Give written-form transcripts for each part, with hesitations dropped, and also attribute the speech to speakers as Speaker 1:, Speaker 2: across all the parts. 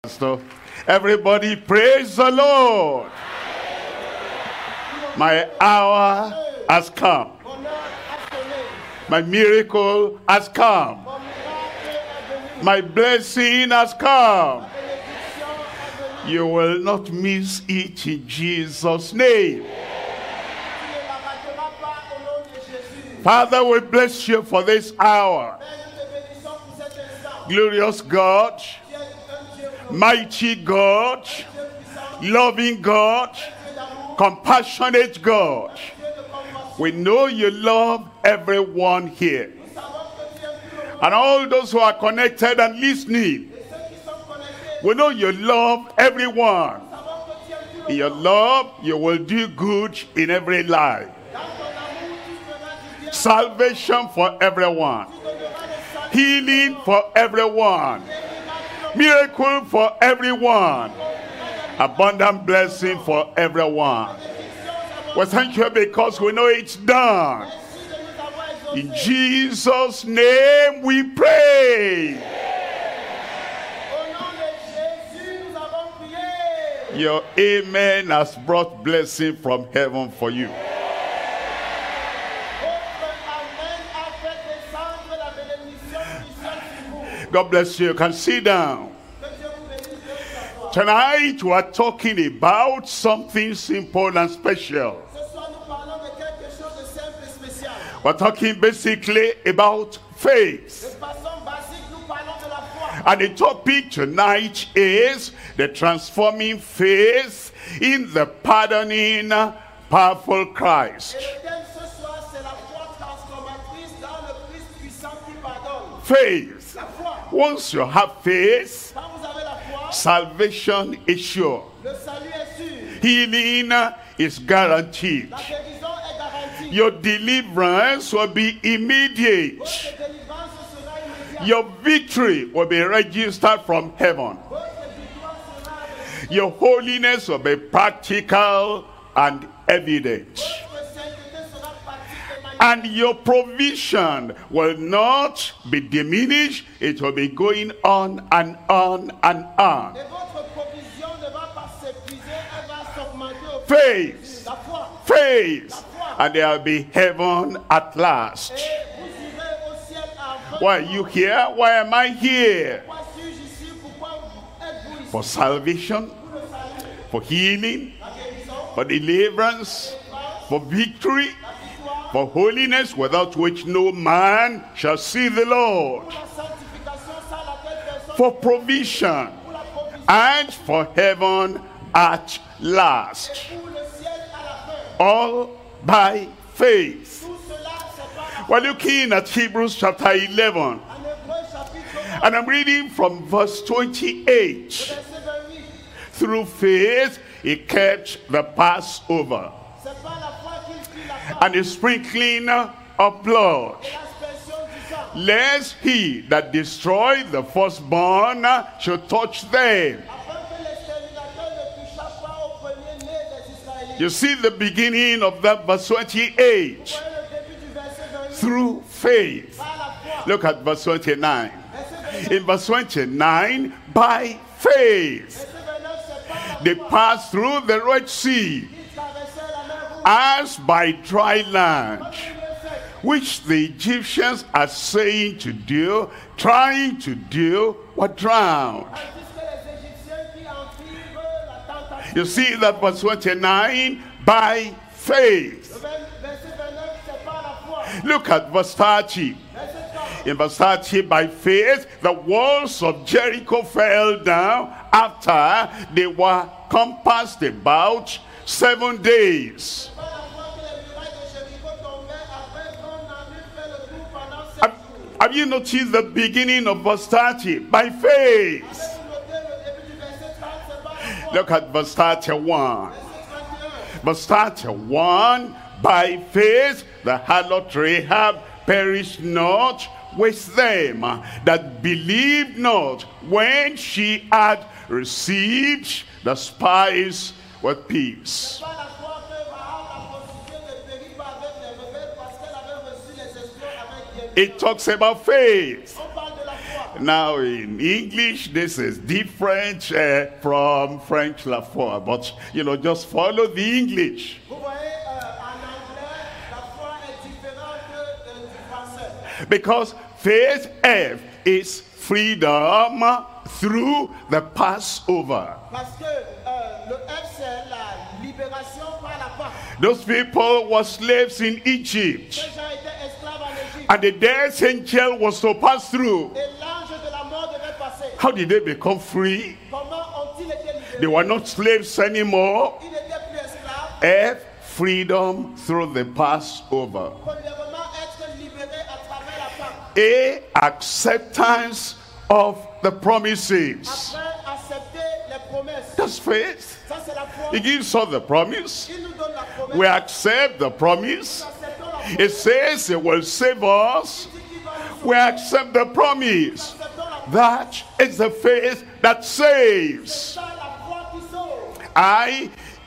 Speaker 1: So everybody praise the Lord. My hour has come. My miracle has come. My blessing has come. You will not miss it in Jesus' name. Father, we bless you for this hour. Glorious God, mighty God, loving God, compassionate God. We know you love everyone here. And all those who are connected and listening, we know you love everyone. In your love, you will do good in every life. Salvation for everyone. Healing for everyone. Miracle for everyone. Abundant blessing for everyone. We thank you because we know it's done. In Jesus' name we pray. Your amen has brought blessing from heaven for you. God bless you. You can sit down. Tonight we are talking about something simple and special. We're talking basically about faith. And the topic tonight is the transforming faith in the pardoning, powerful Christ. Faith. Once you have faith, salvation is sure. Healing is guaranteed. Your deliverance will be immediate. Your victory will be registered from heaven. Your holiness will be practical and evident. And your provision will not be diminished. It will be going on and on and on. Faith. Faith. And there will be heaven at last. Why are you here? Why am I here? For salvation, for healing, for deliverance, for victory, for holiness, without which no man shall see the Lord, for provision, and for heaven at last. All by faith. We're looking at Hebrews chapter 11. And I'm reading from verse 28. Through faith, he kept the Passover and the sprinkling of blood, lest he that destroyed the firstborn should touch them. You see the beginning of that verse 28. Through faith. Look at verse 29. In verse 29, by faith, they passed through the Red Sea as by dry land, which the Egyptians are saying to do, trying to do, were drowned. You see that verse 29, by faith. Look at verse 30. In verse 30, by faith, the walls of Jericho fell down after they were compassed about 7 days. Have you noticed the beginning of verse 30? By faith. Look at verse 31. Verse 31, by faith, the harlot Rahab perished not with them that believed not, when she had received the spies with peace. It talks about faith. Now in English, this is different from French la foi, but you know, just follow the English.
Speaker 2: Vous voyez, en anglais, la foi est différente du français.
Speaker 1: Because phase F is freedom through the Passover.
Speaker 2: Parce que le F, c'est la libération par la Pâque.
Speaker 1: Those people were slaves in Egypt,
Speaker 2: Ces gens étaient esclaves en Égypte.
Speaker 1: and the death angel was to pass through.
Speaker 2: Et l'ange de la mort devait passer.
Speaker 1: How did they become free?
Speaker 2: Comment ont-ils été libérés?
Speaker 1: They were not slaves anymore.
Speaker 2: Ils n'étaient plus esclaves.
Speaker 1: F, freedom through the Passover.
Speaker 2: Premièrement, être libérés à travers la Pâque.
Speaker 1: A, acceptance of the promises.
Speaker 2: Après, accepter les promesses.
Speaker 1: That's faith.
Speaker 2: Ça, c'est la foi.
Speaker 1: He gives us the promise.
Speaker 2: Il nous donne la promesse.
Speaker 1: We accept the promise.
Speaker 2: Nous acceptons la promesse.
Speaker 1: It says it will save us.
Speaker 2: Il dit qu'il va nous sauver.
Speaker 1: We accept the promise.
Speaker 2: Nous acceptons la promesse.
Speaker 1: That is the faith that saves.
Speaker 2: C'est ça la foi qui sauve.
Speaker 1: I,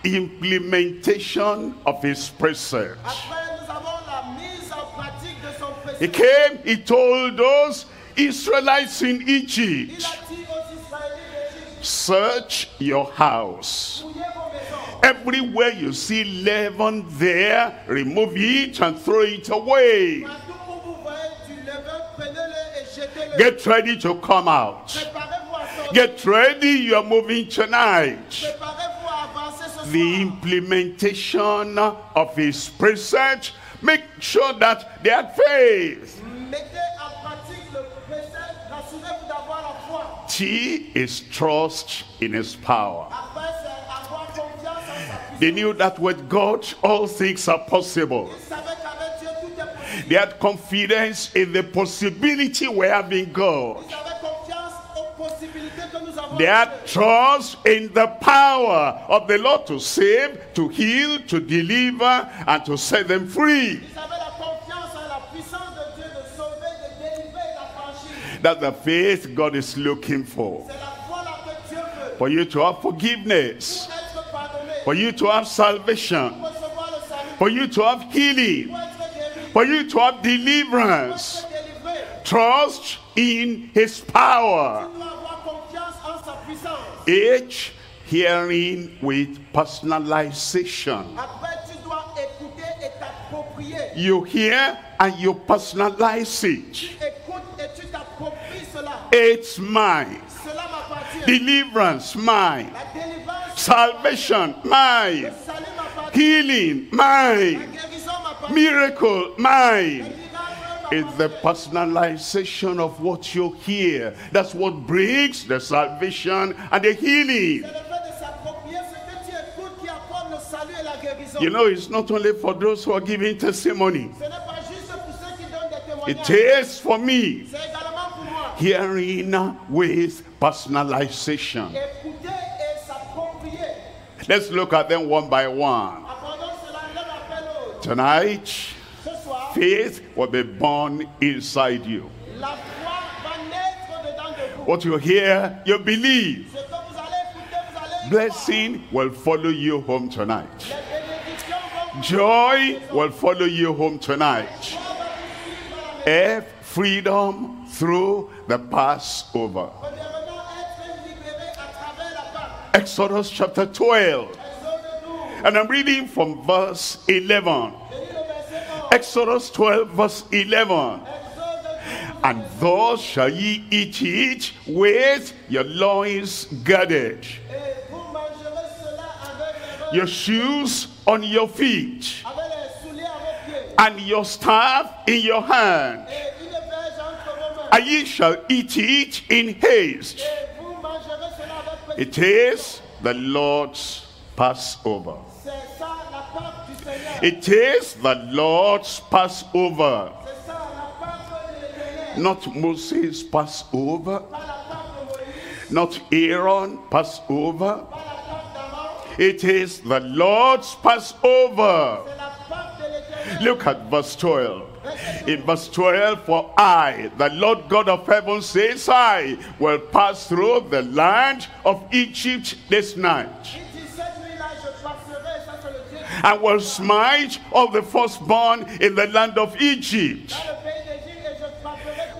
Speaker 1: implementation of his precept.
Speaker 2: Après, nous avons la mise en pratique de son
Speaker 1: He
Speaker 2: précepte.
Speaker 1: came, he told those Israelites in
Speaker 2: Il
Speaker 1: Egypt,
Speaker 2: a dit aux Israélites d'Égypte,
Speaker 1: search your house.
Speaker 2: fouillez vos maisons.
Speaker 1: Everywhere you see leaven there, remove it and throw it away.
Speaker 2: Partout où vous voyez du levain, prenez-le et jetez-le.
Speaker 1: Get ready to come out.
Speaker 2: Préparez-vous à sortir.
Speaker 1: Get ready, you are moving tonight.
Speaker 2: Préparez-vous à avancer ce
Speaker 1: The
Speaker 2: soir.
Speaker 1: implementation of his precept, make sure that they have faith.
Speaker 2: Mettez en pratique le précepte. Rassurez-vous d'avoir la foi.
Speaker 1: T is trust in his power.
Speaker 2: Après, c'est avoir confiance en sa puissance.
Speaker 1: They knew that with God all things are possible.
Speaker 2: Ils savaient qu'avec Dieu, tout est possible.
Speaker 1: They had confidence in the possibility we have in God.
Speaker 2: Ils avaient confiance aux possibilités que nous avons.
Speaker 1: They
Speaker 2: en
Speaker 1: had
Speaker 2: Dieu.
Speaker 1: trust in the power of the Lord to save, to heal, to deliver, and to set them free.
Speaker 2: Ils avaient la confiance en la puissance de Dieu de sauver, de délivrer et d'affranchir.
Speaker 1: That's the faith God is looking for.
Speaker 2: C'est la foi là que Dieu veut.
Speaker 1: For you to have forgiveness,
Speaker 2: Pour être pardonné.
Speaker 1: for you to have salvation,
Speaker 2: Pour recevoir le salut.
Speaker 1: for you to have healing,
Speaker 2: Pour être guéri.
Speaker 1: for you to have
Speaker 2: Pour
Speaker 1: deliverance.
Speaker 2: être délivré.
Speaker 1: Trust in his power.
Speaker 2: Tu dois avoir confiance en sa puissance.
Speaker 1: H, hearing with personalization.
Speaker 2: Après, tu dois écouter et t'approprier.
Speaker 1: You hear and you personalize it.
Speaker 2: Tu écoutes et tu t'appropries cela.
Speaker 1: It's mine.
Speaker 2: Cela m'appartient.
Speaker 1: Deliverance, mine.
Speaker 2: La délivrance,
Speaker 1: Salvation, mine.
Speaker 2: le salut m'appartient.
Speaker 1: Healing,
Speaker 2: La
Speaker 1: mine.
Speaker 2: guérison m'appartient.
Speaker 1: Miracle,
Speaker 2: Le
Speaker 1: mine.
Speaker 2: miracle
Speaker 1: It's the
Speaker 2: m'appartient.
Speaker 1: personalization of what you hear. That's what brings the salvation and the healing.
Speaker 2: C'est le fait de s'approprier ce que tu écoutes qui apporte le salut et la guérison.
Speaker 1: You know, it's not only for those who are giving testimony.
Speaker 2: Ce n'est pas juste pour ceux qui donnent des
Speaker 1: It
Speaker 2: témoignages.
Speaker 1: is for me.
Speaker 2: C'est également pour moi.
Speaker 1: Hearing with personalization.
Speaker 2: Écouter et s'approprier.
Speaker 1: Let's look at them one by one.
Speaker 2: Apprenons cela l'un après l'autre.
Speaker 1: Tonight,
Speaker 2: Ce soir,
Speaker 1: faith will be born inside you.
Speaker 2: la foi va naître dedans de vous.
Speaker 1: What you hear, you believe.
Speaker 2: Ce que vous allez écouter, vous allez y croire.
Speaker 1: Blessing will follow you home tonight.
Speaker 2: Les bénédictions vont vous
Speaker 1: Joy will follow you home tonight.
Speaker 2: Joie va vous suivre à la maison.
Speaker 1: F, freedom through the Passover.
Speaker 2: Premièrement, être libéré à travers la Pâque.
Speaker 1: Exodus chapter 12.
Speaker 2: Exode 12.
Speaker 1: And I'm reading from verse 11.
Speaker 2: Je lis le verset 11.
Speaker 1: Exodus 12 verse 11.
Speaker 2: Exode 12.
Speaker 1: And thus shall ye eat it with your loins girded,
Speaker 2: Et vous mangerez cela avec
Speaker 1: your shoes on your feet,
Speaker 2: avec les souliers à vos pieds.
Speaker 1: and your staff in your hand.
Speaker 2: Et une verge entre vos mains.
Speaker 1: And ye shall eat it in haste.
Speaker 2: Et vous mangerez cela avec
Speaker 1: It
Speaker 2: petit.
Speaker 1: is the Lord's Passover.
Speaker 2: C'est ça la Pâque du Seigneur.
Speaker 1: It is the Lord's Passover.
Speaker 2: C'est ça la Pâque de l'Éternel.
Speaker 1: Not Moses' Passover,
Speaker 2: Pas la Pâque de Moïse.
Speaker 1: not Aaron Passover.
Speaker 2: Pas la Pâque d'Aaron.
Speaker 1: It is the Lord's Passover.
Speaker 2: C'est la Pâque de l'Éternel.
Speaker 1: Look at verse 12. In verse 12, for I, the Lord God of heaven, says, I will pass through the land of Egypt this night,
Speaker 2: Il dit, cette nuit-là, je passerai, ça c'est le Dieu du
Speaker 1: and will smite all the firstborn in the land of Egypt,
Speaker 2: dans le pays d'Égypte, et je frapperai tous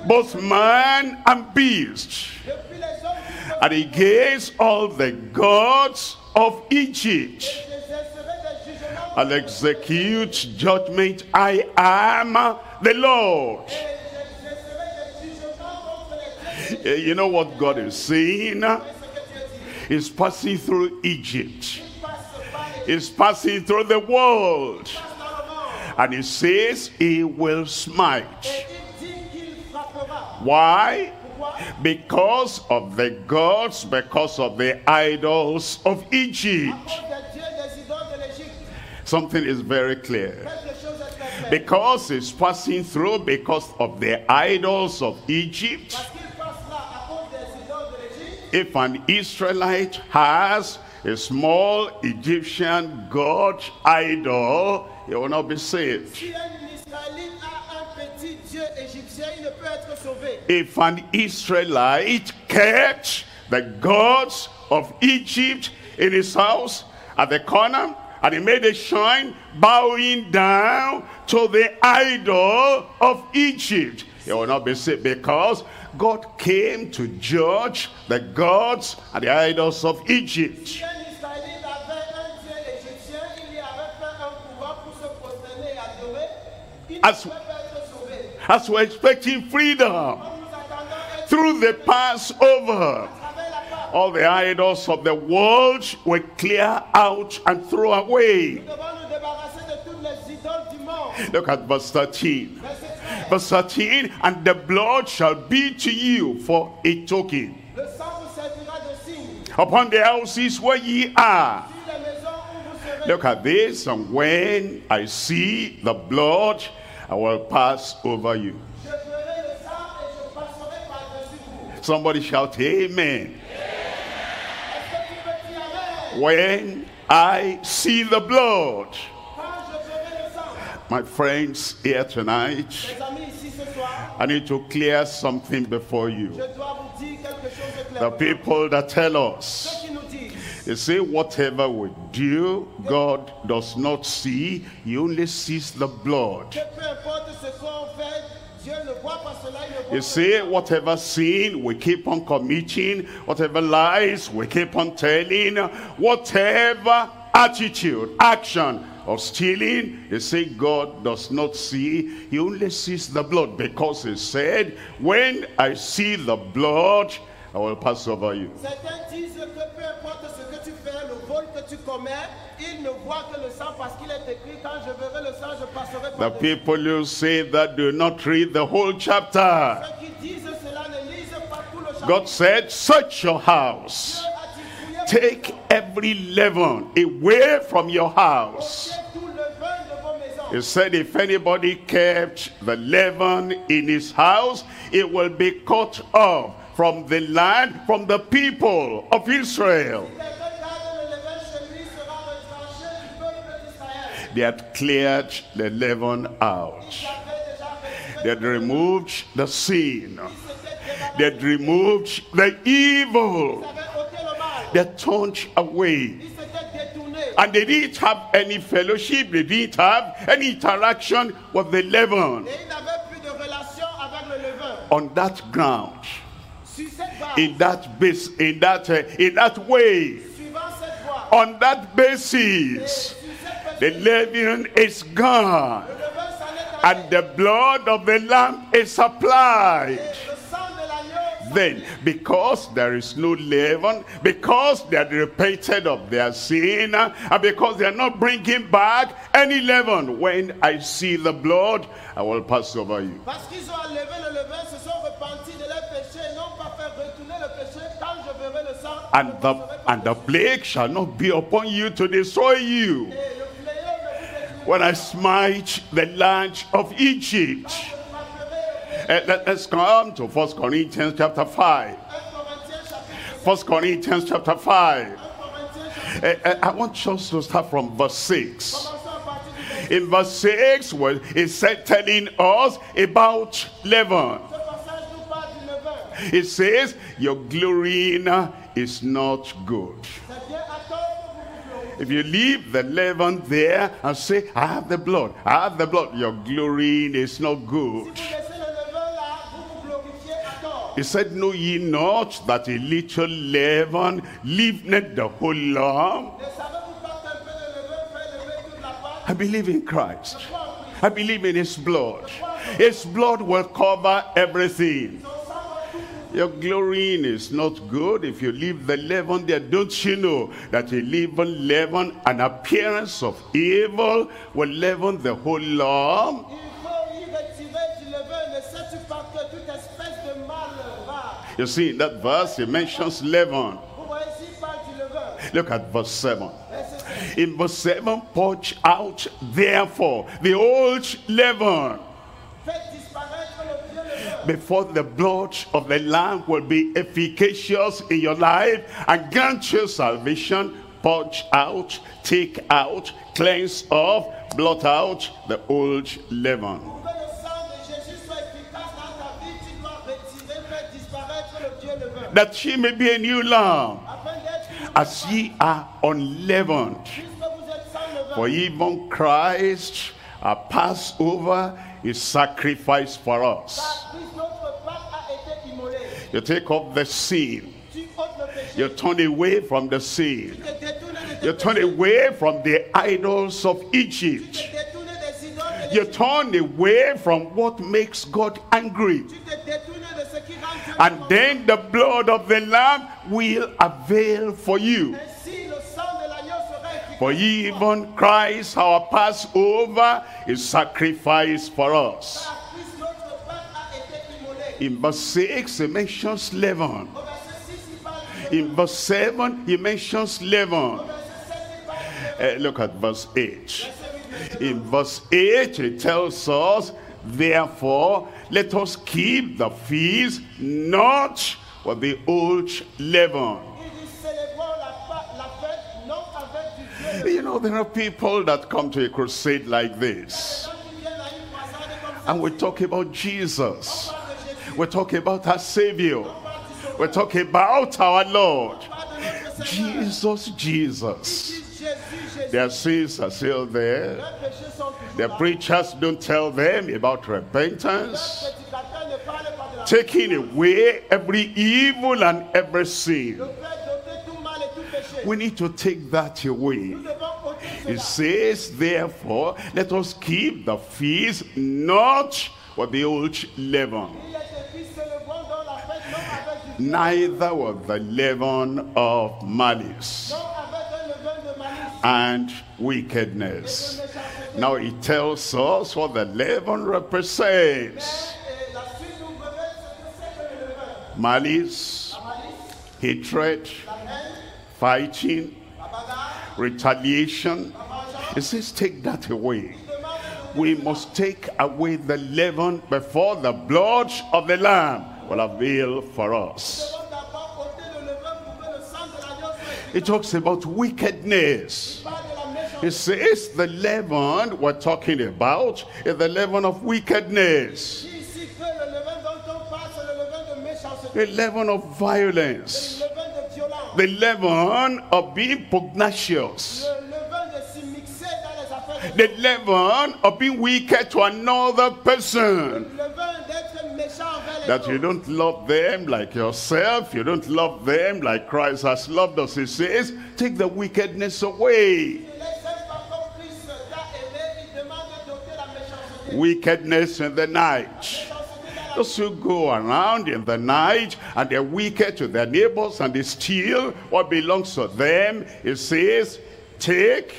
Speaker 1: both man and beast,
Speaker 2: depuis les hommes jusqu'aux
Speaker 1: and against all the gods of Egypt,
Speaker 2: j'exercerai des jugements
Speaker 1: and execute judgment. I am the Lord.
Speaker 2: et j'exercerai des jugements contre les dieux.
Speaker 1: You know what God is saying?
Speaker 2: C'est ce que Dieu dit.
Speaker 1: He's passing through Egypt.
Speaker 2: Il passe par les
Speaker 1: He's passing through the world.
Speaker 2: passe dans le monde.
Speaker 1: And he says he will smite.
Speaker 2: Et il dit qu'il frappera.
Speaker 1: Why?
Speaker 2: Pourquoi?
Speaker 1: Because of the gods, because of the idols of Egypt.
Speaker 2: À cause des dieux des idoles de l'Égypte.
Speaker 1: Something is very clear.
Speaker 2: Quelque chose est très clair.
Speaker 1: Because he's passing through because of the idols of Egypt.
Speaker 2: Parce qu'il passe là à cause des idoles de l'Égypte.
Speaker 1: If an Israelite has a small Egyptian god idol, he will not be saved.
Speaker 2: Si un Israélite a un petit dieu égyptien, il ne peut être sauvé.
Speaker 1: If an Israelite kept the gods of Egypt in his house at the corner, and he made a shrine bowing down to the idol of Egypt, he will not be saved, because God came to judge the gods and the idols of Egypt.
Speaker 2: Si un Israélite avait un dieu égyptien, il y avait fait un pouvoir pour se prosterner et adorer, il ne
Speaker 1: As-
Speaker 2: peut pas être sauvé.
Speaker 1: As we're expecting freedom
Speaker 2: Nous attendons être
Speaker 1: through the Passover,
Speaker 2: à travers la part.
Speaker 1: all the idols of the world will clear out and throw away.
Speaker 2: Nous devons nous débarrasser de toutes les idoles du monde.
Speaker 1: Look at verse 13.
Speaker 2: Verset 13.
Speaker 1: Verse 13, and the blood shall be to you for a token
Speaker 2: Le sang vous servira de signe
Speaker 1: upon the houses where ye are.
Speaker 2: sur les maisons où vous serez.
Speaker 1: Look at this, and when I see the blood, I will pass over you.
Speaker 2: Je ferai le sang et je passerai par-dessus vous.
Speaker 1: Somebody shout amen.
Speaker 2: Est-ce que tu peux dire amen?
Speaker 1: When I see the blood.
Speaker 2: Quand je ferai le sang.
Speaker 1: My friends here tonight,
Speaker 2: Mes amis, ici ce soir,
Speaker 1: I need to clear something before you.
Speaker 2: je dois vous dire quelque chose de
Speaker 1: The
Speaker 2: clair.
Speaker 1: people that tell us,
Speaker 2: Ceux qui nous disent,
Speaker 1: they say whatever we do, God does not see, he only sees the blood.
Speaker 2: que peu importe ce qu'on fait, Dieu ne voit pas cela, il ne voit
Speaker 1: You
Speaker 2: pas
Speaker 1: see, whatever sin we keep on committing, whatever lies we keep on telling, whatever attitude, action of stealing, they say God does not see, he only sees the blood, because he said, when I see the blood, I will pass over you.
Speaker 2: Certains disent que peu importe ce que tu fais, le vol que tu commets, ils ne voient que le sang parce qu'il est écrit, quand je verrai le sang, je passerai
Speaker 1: The
Speaker 2: par-dessus.
Speaker 1: people who say that do not read the whole chapter.
Speaker 2: Ceux qui disent cela ne lisent pas tout le chapitre.
Speaker 1: God said, search your house.
Speaker 2: Dieu a dit, fouillez
Speaker 1: Take every leaven away from your house.
Speaker 2: tout le vin de vos maisons.
Speaker 1: He said, if anybody kept the leaven in his house, it will be cut off from the land, from the people of Israel.
Speaker 2: Quelqu'un garde le levain chez lui sera retranché du peuple d'Israël.
Speaker 1: They had cleared the leaven out.
Speaker 2: Il avait déjà fait
Speaker 1: They had removed the sin.
Speaker 2: c'était débarrassé.
Speaker 1: They had removed the evil.
Speaker 2: Il avait ôté le mal.
Speaker 1: They had turned away.
Speaker 2: Il s'était détourné.
Speaker 1: And they didn't have any fellowship. They didn't have any interaction with the leaven.
Speaker 2: Et il n'avait plus de relation avec le levain.
Speaker 1: On that ground,
Speaker 2: Sur cette base,
Speaker 1: in that base, in that way,
Speaker 2: suivant cette voie,
Speaker 1: on that basis,
Speaker 2: sur cette
Speaker 1: the leaven is gone,
Speaker 2: le levain s'en est allé.
Speaker 1: and the blood of the lamb is applied.
Speaker 2: Le sang de l'agneau,
Speaker 1: Then, because there is no leaven, because they had repented of their sin, and because they are not bringing back any leaven, when I see the blood, I will pass over you.
Speaker 2: parce qu'ils ont enlevé le levain, se sont repentis de leurs péchés et n'ont pas fait retourner le péché. Quand je verrai le sang,
Speaker 1: And
Speaker 2: je
Speaker 1: the,
Speaker 2: passerai
Speaker 1: and the
Speaker 2: par-dessus.
Speaker 1: plague shall not be upon you to destroy you,
Speaker 2: Et le fléau ne vous détruira
Speaker 1: when I smite the land of Egypt.
Speaker 2: pas. Je frapperai
Speaker 1: Let's come to 1 Corinthians chapter 5.
Speaker 2: 1 Corinthiens chapitre
Speaker 1: 1 Corinthians chapter 5.
Speaker 2: 1 Corinthiens chapitre.
Speaker 1: I want us to start from verse 6.
Speaker 2: Commençons à partir du verset.
Speaker 1: In verse 6, well, it's telling us about leaven.
Speaker 2: Ce passage nous parle du levain.
Speaker 1: It says, your glorying is not good.
Speaker 2: C'est bien à tort que vous vous glorifiez.
Speaker 1: If you leave the leaven there and say, I have the blood, your glorying is not good.
Speaker 2: Si vous laissez le levain là, vous vous
Speaker 1: He said, know ye not that a little leaven leaveneth the whole lump?
Speaker 2: Ne savez-vous pas qu'un peu de levain fait lever toute la pâte?
Speaker 1: I believe in Christ. I believe in his blood. His blood will cover everything. Your glorying is not good if you leave the leaven there. Don't you know that a leaven, an appearance of evil, will leaven the whole lump?
Speaker 2: Il faut y retirer du levain. Ne sais-tu pas que toute espèce de mal va?
Speaker 1: You see, in that verse, he mentions leaven.
Speaker 2: Vous voyez ici, il parle du levain.
Speaker 1: Look at verse 7.
Speaker 2: Verset 7.
Speaker 1: In verse 7, purge out, therefore, the old leaven,
Speaker 2: Faites disparaître le vieux levain.
Speaker 1: before the blood of the Lamb will be efficacious in your life and grant you salvation. Purge out, take out, cleanse off, blot out the old leaven.
Speaker 2: Pour que le sang de Jésus soit efficace dans ta vie, tu dois retirer, faire disparaître le vieux levain.
Speaker 1: That she may be a new lamb,
Speaker 2: Afin d'être une
Speaker 1: as ye are unleavened.
Speaker 2: puisque vous êtes sans levain.
Speaker 1: For even Christ, our Passover, is sacrificed for us.
Speaker 2: Car Christ, notre Pâque, a été immolé.
Speaker 1: You take up the sin.
Speaker 2: Tu ôtes le péché.
Speaker 1: You turn away from the sin.
Speaker 2: Tu te détournes de tes
Speaker 1: You turn
Speaker 2: péchés.
Speaker 1: away from the idols of
Speaker 2: Tu
Speaker 1: Egypt.
Speaker 2: te détournes des idoles et
Speaker 1: You
Speaker 2: des
Speaker 1: turn away from what makes God angry.
Speaker 2: Tu te détournes de ce qui rend Dieu
Speaker 1: And
Speaker 2: mécontent.
Speaker 1: then the blood of the Lamb will avail for you.
Speaker 2: Ainsi, le sang de l'agneau sera efficace.
Speaker 1: For even Christ, our Passover, is sacrificed for us.
Speaker 2: Car Christ, notre Pâque, a été immolé.
Speaker 1: In verse 6, he mentions leaven.
Speaker 2: Au verset 6, il parle du levain.
Speaker 1: In verse 7, he mentions leaven.
Speaker 2: Au verset 7, il parle du levain.
Speaker 1: Look at verse 8.
Speaker 2: Verset 8.
Speaker 1: In verse 8, it tells us, therefore, let us keep the feast not with the old leaven.
Speaker 2: Il dit, célébrons la fête, non avec du vieux levain.
Speaker 1: You know, there are people that come to a crusade like this,
Speaker 2: Quand ils viennent à une croisade comme ça,
Speaker 1: and we talk about Jesus.
Speaker 2: on parle de Jésus,
Speaker 1: We talk about our Savior.
Speaker 2: on parle du Sauveur,
Speaker 1: We talk about our Lord.
Speaker 2: on parle de notre Seigneur.
Speaker 1: Jesus.
Speaker 2: Ils disent Jésus, Jésus.
Speaker 1: Their sins are still there.
Speaker 2: Leurs péchés sont toujours
Speaker 1: The
Speaker 2: là.
Speaker 1: preachers don't tell them about
Speaker 2: Leurs
Speaker 1: repentance,
Speaker 2: prédicateurs ne parlent pas de la
Speaker 1: taking away every evil and every sin.
Speaker 2: Le fait d'ôter tout mal et tout péché.
Speaker 1: We need to take that away.
Speaker 2: Nous devons ôter
Speaker 1: It
Speaker 2: cela.
Speaker 1: says, therefore, let us keep the feast not with the old leaven,
Speaker 2: Il est écrit, célébrons donc la fête non avec du
Speaker 1: neither with the leaven of malice
Speaker 2: non avec un levain de malice
Speaker 1: and
Speaker 2: et
Speaker 1: wickedness.
Speaker 2: de méchanceté.
Speaker 1: Now it tells us what the leaven represents.
Speaker 2: Et la suite nous révèle ce que c'est que le levain.
Speaker 1: Malice,
Speaker 2: La malice,
Speaker 1: hatred,
Speaker 2: la haine,
Speaker 1: fighting,
Speaker 2: la bagarre,
Speaker 1: retaliation.
Speaker 2: la vengeance.
Speaker 1: It says take that away.
Speaker 2: Il demande de
Speaker 1: We must take away the leaven before the blood of the Lamb will avail for us.
Speaker 2: devons d'abord ôter le levain pour que le sang de l'agneau soit efficace.
Speaker 1: It talks about wickedness.
Speaker 2: Il parle de la
Speaker 1: It
Speaker 2: méchanceté.
Speaker 1: says the leaven we're talking about is the leaven of wickedness,
Speaker 2: Dit ici que le levain dont on parle, c'est le levain de méchanceté.
Speaker 1: the leaven of violence,
Speaker 2: Le levain de violence.
Speaker 1: the leaven of being pugnacious,
Speaker 2: Le levain de s'y mixer dans les affaires de
Speaker 1: the leaven of being wicked to another person.
Speaker 2: Le levain d'être méchant envers les
Speaker 1: That you
Speaker 2: autres.
Speaker 1: don't love them like yourself, you don't love them like Christ has loved us. He says, take the wickedness away.
Speaker 2: Il les aime pas comme Christ t'a aimé. Il demande d'ôter la méchanceté.
Speaker 1: Wickedness in the night.
Speaker 2: Méchanceté dans la
Speaker 1: Those who go around in the night and they're wicked to their neighbors and they steal what belongs to them. It says, take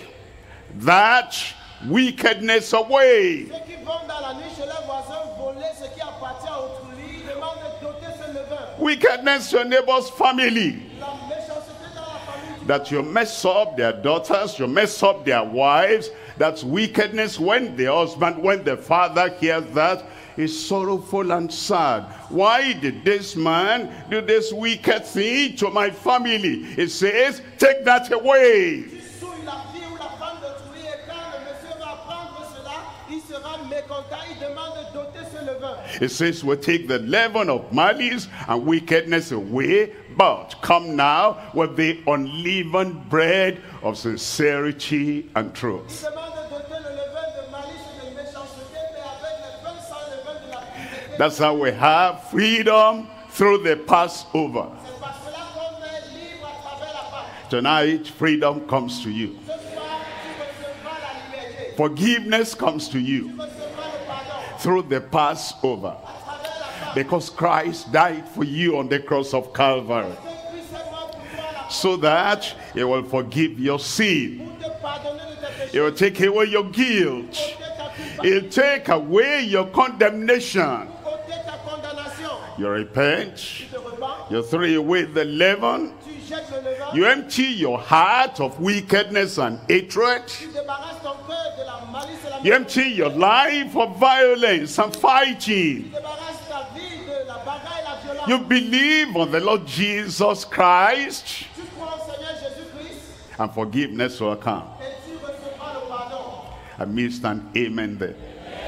Speaker 1: that wickedness away.
Speaker 2: Ceux qui vont dans la nuit chez leurs voisins voler ce qui appartient à autrui, ils demandent d'ôter ce levain.
Speaker 1: Wickedness to your neighbor's family.
Speaker 2: La méchanceté dans la famille.
Speaker 1: That you mess up their daughters, you mess up their wives. That's wickedness when the husband, when the father hears that, is sorrowful and sad. Why did this man do this wicked thing to my family? It says, take that away.
Speaker 2: Tu souilles la fille ou la femme d'autrui et quand le monsieur va apprendre cela, il sera mécontent. Il demande d'ôter ce levain.
Speaker 1: It says we take the leaven of malice and wickedness away, but come now with the unleavened bread of sincerity and
Speaker 2: Il
Speaker 1: truth.
Speaker 2: demande d'ôter le levain de malice et de méchanceté, mais avec le pain sans levain de la pureté.
Speaker 1: That's how we have freedom through the Passover.
Speaker 2: C'est parce que là qu'on est libre à travers la Pâque.
Speaker 1: Tonight, freedom comes to you.
Speaker 2: Ce soir, tu recevras la liberté.
Speaker 1: Forgiveness comes to you
Speaker 2: Tu recevras le pardon
Speaker 1: through the Passover.
Speaker 2: à travers la Pâque.
Speaker 1: Because Christ died for you on the cross of Calvary.
Speaker 2: Que Christ est mort pour toi à la Pâque.
Speaker 1: So that he will forgive your sin.
Speaker 2: Pour te pardonner de tes péchés.
Speaker 1: He will take away your guilt.
Speaker 2: Ôter ta culpabilité.
Speaker 1: He'll take away your condemnation.
Speaker 2: Ôter ta condamnation.
Speaker 1: You repent.
Speaker 2: Tu te repens.
Speaker 1: You throw away the leaven.
Speaker 2: Tu jettes le levain.
Speaker 1: You empty your heart of wickedness and hatred.
Speaker 2: Tu débarrasses ton cœur de la malice et la
Speaker 1: You empty your life of violence and
Speaker 2: Tu
Speaker 1: fighting.
Speaker 2: débarrasses ta vie de la bagarre et la violence.
Speaker 1: You believe on the Lord Jesus Christ,
Speaker 2: Tu crois au Seigneur Jésus-Christ
Speaker 1: and forgiveness will come.
Speaker 2: et tu recevras le pardon.
Speaker 1: I missed an amen there.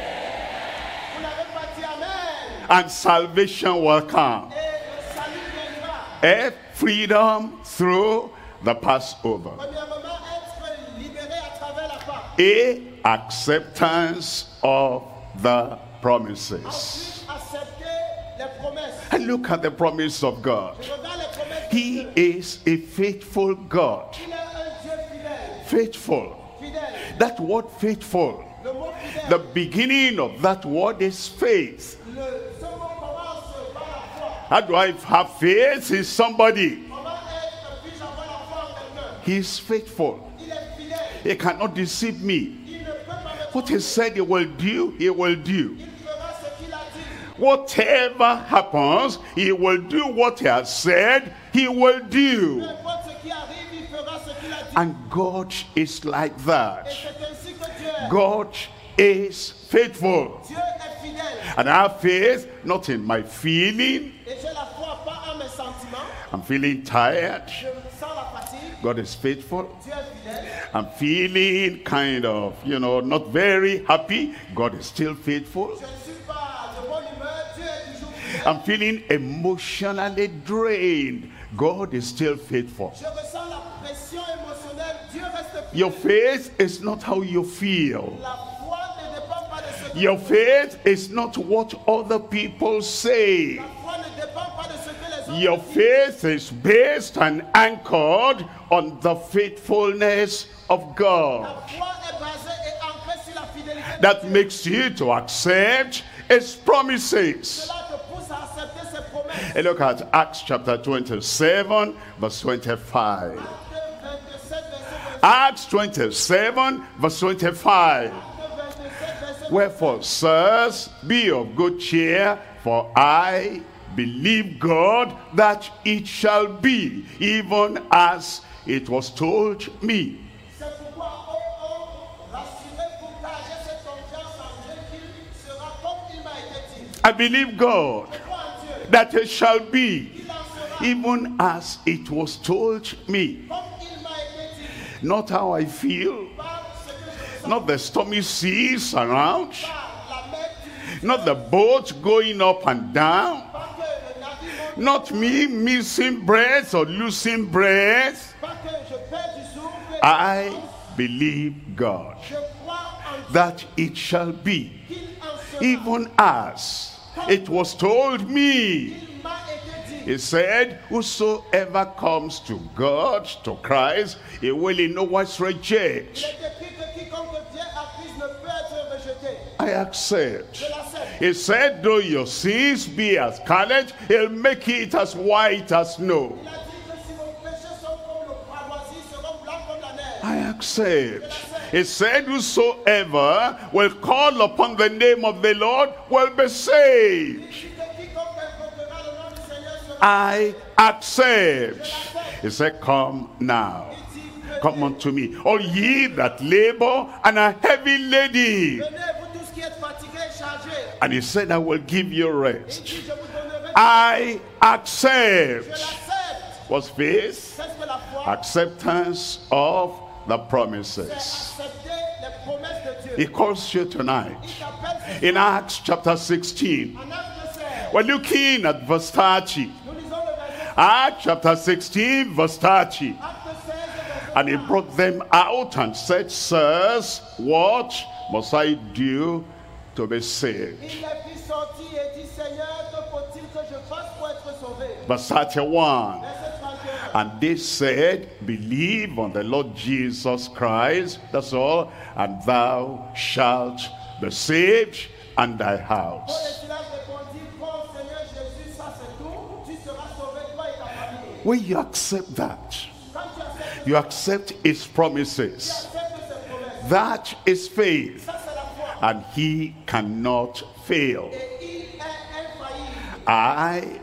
Speaker 2: Vous n'avez pas dit Amen.
Speaker 1: And salvation will come.
Speaker 2: Et le salut viendra.
Speaker 1: Freedom through the Passover.
Speaker 2: Premièrement, être libéré à travers la Pâque.
Speaker 1: Acceptance of the promises.
Speaker 2: Ensuite, accepter les promesses.
Speaker 1: And look at the promise of God.
Speaker 2: Je regarde les promesses.
Speaker 1: He is a faithful God.
Speaker 2: Il est un Dieu fidèle.
Speaker 1: Faithful.
Speaker 2: Fidèle.
Speaker 1: That word faithful,
Speaker 2: Le mot fidèle.
Speaker 1: the beginning of that word is faith.
Speaker 2: Ce mot commence par la foi.
Speaker 1: How do I have faith in somebody?
Speaker 2: Comment puis-je avoir la foi en quelqu'un?
Speaker 1: He is faithful.
Speaker 2: Il est fidèle.
Speaker 1: He cannot deceive me.
Speaker 2: Il ne peut pas me
Speaker 1: What he said he will do, he will do.
Speaker 2: Il fera ce qu'il a dit.
Speaker 1: Whatever happens, he will do what he has said he will do.
Speaker 2: Peu importe ce qui arrive, il fera ce qu'il a dit.
Speaker 1: And God is like
Speaker 2: Et
Speaker 1: that.
Speaker 2: c'est ainsi que Dieu est.
Speaker 1: God is faithful.
Speaker 2: Dieu est fidèle.
Speaker 1: And I have faith not in my feeling.
Speaker 2: Et j'ai la foi pas en mes sentiments.
Speaker 1: I'm feeling tired.
Speaker 2: Je sens la fatigue.
Speaker 1: God is faithful.
Speaker 2: Dieu est fidèle.
Speaker 1: I'm feeling kind of, not very happy. God is still faithful.
Speaker 2: Je ne suis pas de bonne humeur. Dieu est toujours fidèle.
Speaker 1: I'm feeling emotionally drained. God is still faithful.
Speaker 2: Je ressens la pression émotionnelle. Dieu reste fidèle.
Speaker 1: Your faith is not how you feel.
Speaker 2: La foi ne dépend pas de ce que
Speaker 1: Your faith is not what other people say.
Speaker 2: La foi ne dépend pas de ce que les autres
Speaker 1: Your
Speaker 2: disent.
Speaker 1: faith is based and anchored on the faithfulness of God.
Speaker 2: La foi est basée et ancrée sur la fidélité.
Speaker 1: That makes you to accept His promises.
Speaker 2: Cela te pousse à accepter ses promesses.
Speaker 1: And look at Acts chapter 27, verse 25.
Speaker 2: Acte 27, verset
Speaker 1: Acts 27, verse 25.
Speaker 2: 27, verset
Speaker 1: Wherefore, sirs, be of good cheer, for I believe God that it shall be, even as it was told me.
Speaker 2: C'est pourquoi, rassurez-vous, car j'ai cette confiance en Dieu qu'il sera comme il m'a été dit.
Speaker 1: I believe God
Speaker 2: Je crois en Dieu.
Speaker 1: that it shall be,
Speaker 2: Il en sera
Speaker 1: even as it was told me.
Speaker 2: comme il m'a été dit.
Speaker 1: Not how I feel,
Speaker 2: Pas ce que je ressens,
Speaker 1: not the stormy seas around,
Speaker 2: pas la mer qui
Speaker 1: not the boat going up and down,
Speaker 2: pas que le navire monte,
Speaker 1: not me missing breath or losing breath.
Speaker 2: pas que je perds du souffle.
Speaker 1: I believe God
Speaker 2: Je crois en Dieu
Speaker 1: that it shall be,
Speaker 2: qu'il en sera.
Speaker 1: even as it was told me.
Speaker 2: Il m'a été dit.
Speaker 1: He said, whosoever comes to God, to Christ, he will in no wise reject.
Speaker 2: Il est écrit que quiconque vient à Christ ne peut être rejeté.
Speaker 1: I accept.
Speaker 2: Je l'accepte.
Speaker 1: He said, though your sins be as scarlet, he'll make it as white as snow.
Speaker 2: Il a dit que si vos péchés sont comme le cramoisi, ils seront blancs comme la neige.
Speaker 1: I accept. He said, whosoever will call upon the name of the Lord will be saved.
Speaker 2: Il dit que quiconque invoquera le nom du Seigneur sera.
Speaker 1: I accept. He said, come now. Come unto me, all ye that labor and are heavy laden.
Speaker 2: Venez, vous tous qui êtes fatigués et chargés.
Speaker 1: And he said, I will give you
Speaker 2: Il
Speaker 1: rest.
Speaker 2: dit, je vous donnerai.
Speaker 1: I
Speaker 2: Je
Speaker 1: accept.
Speaker 2: l'accepte.
Speaker 1: Was faith?
Speaker 2: C'est ce que la foi,
Speaker 1: Acceptance of the
Speaker 2: c'est
Speaker 1: promises.
Speaker 2: accepter les promesses de Dieu.
Speaker 1: He calls you tonight.
Speaker 2: Il t'appelle
Speaker 1: In Acts chapter 16,
Speaker 2: en acte 16.
Speaker 1: we're looking at verse 30.
Speaker 2: Nous lisons le verset
Speaker 1: Acts chapter 16, verse 30.
Speaker 2: acte 16, verset
Speaker 1: And he brought them out and said, sirs, what must I do to be saved?
Speaker 2: Il les fit sortir et dit, Seigneur, que faut-il que je fasse pour être sauvé?
Speaker 1: Verse 31.
Speaker 2: Verset 31.
Speaker 1: And they said, believe on the Lord Jesus Christ, that's all, and thou shalt be saved and thy
Speaker 2: Paul
Speaker 1: house.
Speaker 2: et Silas répondirent, crois au Seigneur Jésus, ça c'est tout, tu seras sauvé, toi et ta famille.
Speaker 1: When you accept that,
Speaker 2: Quand tu acceptes,
Speaker 1: you accept his promises.
Speaker 2: acceptes ses promesses,
Speaker 1: That is faith.
Speaker 2: ça c'est la foi.
Speaker 1: And he cannot fail.
Speaker 2: Et il est infaillible.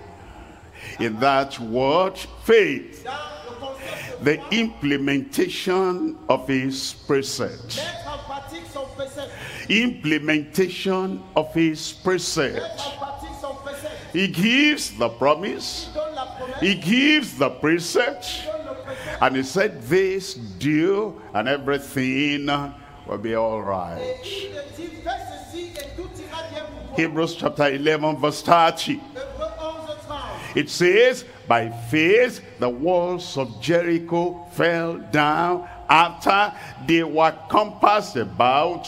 Speaker 1: In that word, faith,
Speaker 2: Dans le concept de
Speaker 1: the
Speaker 2: foi,
Speaker 1: implementation of his precepts.
Speaker 2: mettre en pratique son précepte.
Speaker 1: Implementation of his precepts.
Speaker 2: Mettre en pratique son précepte.
Speaker 1: He gives the promise,
Speaker 2: Il donne la promesse,
Speaker 1: he gives the precept,
Speaker 2: il donne le précepte.
Speaker 1: and he said, this do, and everything will be all right.
Speaker 2: Et il te dit, fais ceci et tout ira bien pour toi.
Speaker 1: Hebrews chapter 11, verse 30.
Speaker 2: Hébreux 11:30.
Speaker 1: It says, by faith the walls of Jericho fell down after they were compassed about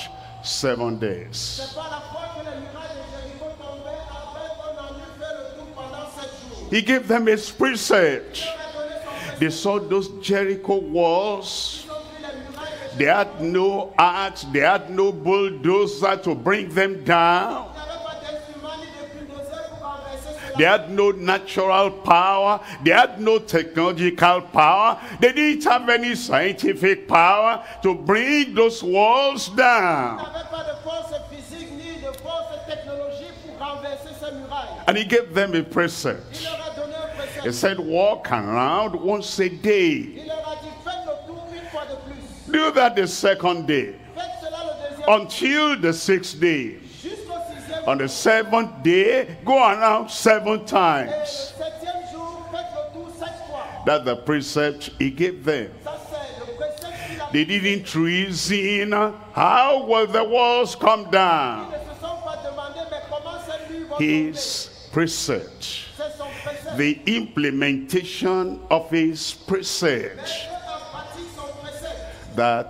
Speaker 1: 7 days.
Speaker 2: C'est par la foi que les murailles de Jéricho tombaient après qu'on en eut fait le tour pendant 7 jours.
Speaker 1: He gave them his precept.
Speaker 2: Il leur a donné son précepte.
Speaker 1: They saw those Jericho walls.
Speaker 2: Ils ont vu les murailles de Jéricho.
Speaker 1: They had no axe, they had no bulldozer to bring them down.
Speaker 2: Il n'y avait pas d'instrument ni de bulldozer pour renverser cela.
Speaker 1: They had no natural power. They had no technological power. They didn't have any scientific power to bring those walls
Speaker 2: Il
Speaker 1: down.
Speaker 2: n'avait pas de force physique ni de force technologique pour renverser ces murailles.
Speaker 1: And he gave them a precept.
Speaker 2: Il leur a donné un
Speaker 1: He
Speaker 2: précepte.
Speaker 1: said, walk around once a day.
Speaker 2: Il leur a dit, faites le tour une fois de plus.
Speaker 1: Do that the second day
Speaker 2: Faites cela le deuxième
Speaker 1: until the sixth day.
Speaker 2: jusqu'au sixième
Speaker 1: On the seventh day, go around 7
Speaker 2: et le
Speaker 1: times.
Speaker 2: septième jour, faites le tour 7 fois.
Speaker 1: That's the precept he gave them.
Speaker 2: Ça c'est le précepte qu'il a
Speaker 1: They didn't reason, how will the walls come
Speaker 2: Ils
Speaker 1: down?
Speaker 2: ne se sont pas demandé, mais comment ces murs vont tomber.
Speaker 1: His precept.
Speaker 2: C'est son précepte.
Speaker 1: The implementation of his precept.
Speaker 2: Mettre en pratique son précepte.
Speaker 1: That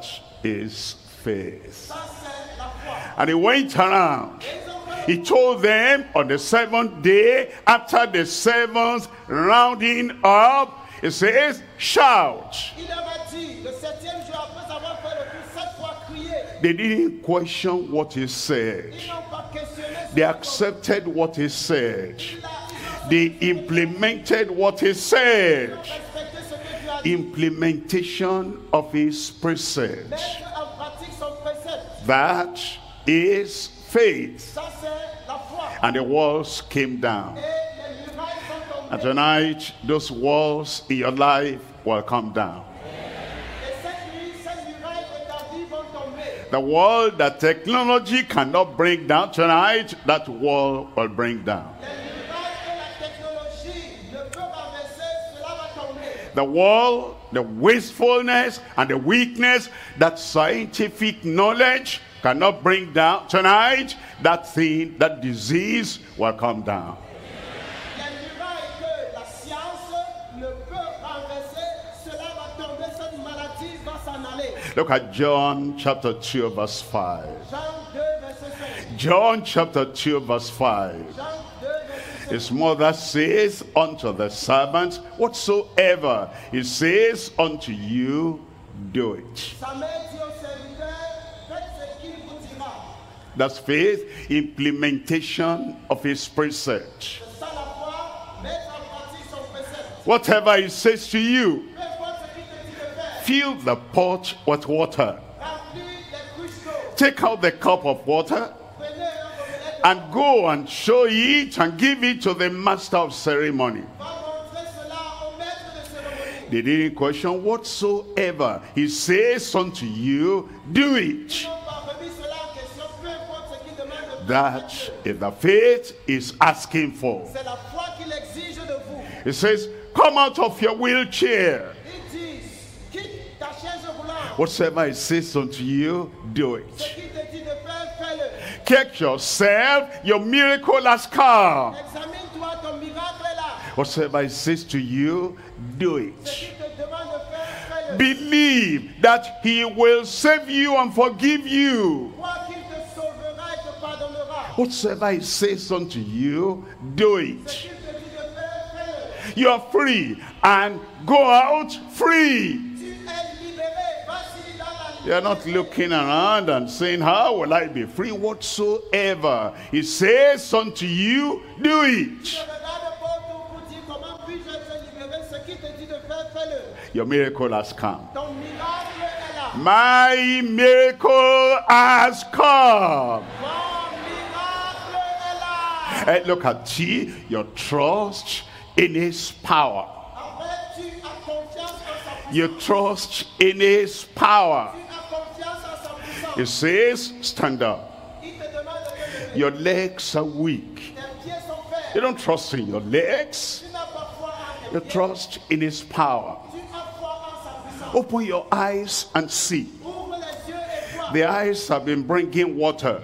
Speaker 1: is faith.
Speaker 2: Ça c'est la foi.
Speaker 1: And he went around.
Speaker 2: Ils ont fait
Speaker 1: He told them on the seventh day, after the seventh rounding up, he says, shout.
Speaker 2: Il leur a dit, le septième jour, après avoir fait le tour 7 fois, crier.
Speaker 1: They didn't question what he said.
Speaker 2: Ils n'ont pas questionné ce
Speaker 1: They
Speaker 2: qu'il
Speaker 1: accepted what he said.
Speaker 2: a dit.
Speaker 1: They implemented what he said.
Speaker 2: Respecter ce que Dieu a dit.
Speaker 1: Implementation of his precept.
Speaker 2: Mettre en pratique son précepte.
Speaker 1: That is faith.
Speaker 2: Ça c'est la foi.
Speaker 1: And the walls came down.
Speaker 2: Et les murailles sont
Speaker 1: And
Speaker 2: tombées.
Speaker 1: tonight, those walls in your life will come down.
Speaker 2: Et cette nuit, ces murailles de ta vie vont tomber.
Speaker 1: The wall that technology cannot bring down tonight, that wall will bring down.
Speaker 2: Les murailles que la technologie ne peut renverser, cela va tomber.
Speaker 1: The wall, the wastefulness and the weakness that scientific knowledge cannot bring down tonight, that thing, that disease will come down.
Speaker 2: Les murailles que la science ne peut renverser, cela va tomber, cette maladie va s'en aller.
Speaker 1: Look at John chapter 2 verse 5.
Speaker 2: Jean 2, verset 5.
Speaker 1: John chapter 2 verse 5.
Speaker 2: Jean 2, verset 5.
Speaker 1: His mother says unto the servants, whatsoever he says unto you, do it.
Speaker 2: Sa mère dit au serviteur, faites ce qu'il vous dira.
Speaker 1: That's faith, implementation of his precept.
Speaker 2: C'est ça la foi, mettre en pratique son précepte.
Speaker 1: Whatever he says to you,
Speaker 2: Peu importe ce qu'il te dit de faire,
Speaker 1: fill the pot with water.
Speaker 2: remplis les cruches d'eau.
Speaker 1: Take out the cup of water
Speaker 2: Prenez un gobelet
Speaker 1: and go and show it and give it to the master of ceremony.
Speaker 2: va montrer cela au maître de cérémonie.
Speaker 1: They didn't question whatsoever he says unto you, do it.
Speaker 2: Ils n'ont pas remis cela en question, peu importe ce qu'il demande de faire.
Speaker 1: That is the faith is asking for.
Speaker 2: C'est la foi qu'il exige de vous.
Speaker 1: He says, come out of your wheelchair.
Speaker 2: Ils disent, quitte ta chaise roulante.
Speaker 1: Whatsoever he says unto you, do
Speaker 2: Ce
Speaker 1: it.
Speaker 2: qu'il te dit de faire, fais-le.
Speaker 1: Check yourself, your miracle has come.
Speaker 2: Examine-toi, ton miracle est là.
Speaker 1: Whatsoever he says to you, do
Speaker 2: Ce
Speaker 1: it.
Speaker 2: qu'il te demande de faire, fais-le.
Speaker 1: Believe that he will save you and forgive you.
Speaker 2: Crois qu'il te sauvera et te pardonnera.
Speaker 1: Whatsoever he says unto you, do
Speaker 2: Ce
Speaker 1: it.
Speaker 2: qu'il te dit de faire,
Speaker 1: You are free, and go out free.
Speaker 2: Tu es libéré. Vas-y dans la
Speaker 1: You are not looking around and saying, how will I be free? Whatsoever he says unto you, do it.
Speaker 2: Tu regardes pas autour pour dire comment puis-je être libéré. Ce qui te dit de faire, fais-le.
Speaker 1: Your miracle has come.
Speaker 2: Ton miracle est là.
Speaker 1: My miracle has come.
Speaker 2: Mon miracle est là.
Speaker 1: Hey, look at you, your trust in his power.
Speaker 2: Après, tu as confiance en sa puissance.
Speaker 1: You trust in his power.
Speaker 2: Tu as confiance en sa puissance.
Speaker 1: He says, stand up.
Speaker 2: Il te demande de te lever.
Speaker 1: Your legs are weak.
Speaker 2: Tes pieds sont faibles.
Speaker 1: You don't trust in your legs.
Speaker 2: Tu n'as pas foi en tes
Speaker 1: You
Speaker 2: pieds.
Speaker 1: trust in his power.
Speaker 2: Tu as foi en sa puissance.
Speaker 1: Open your eyes and see.
Speaker 2: Ouvre les yeux et vois.
Speaker 1: The eyes have been bringing water.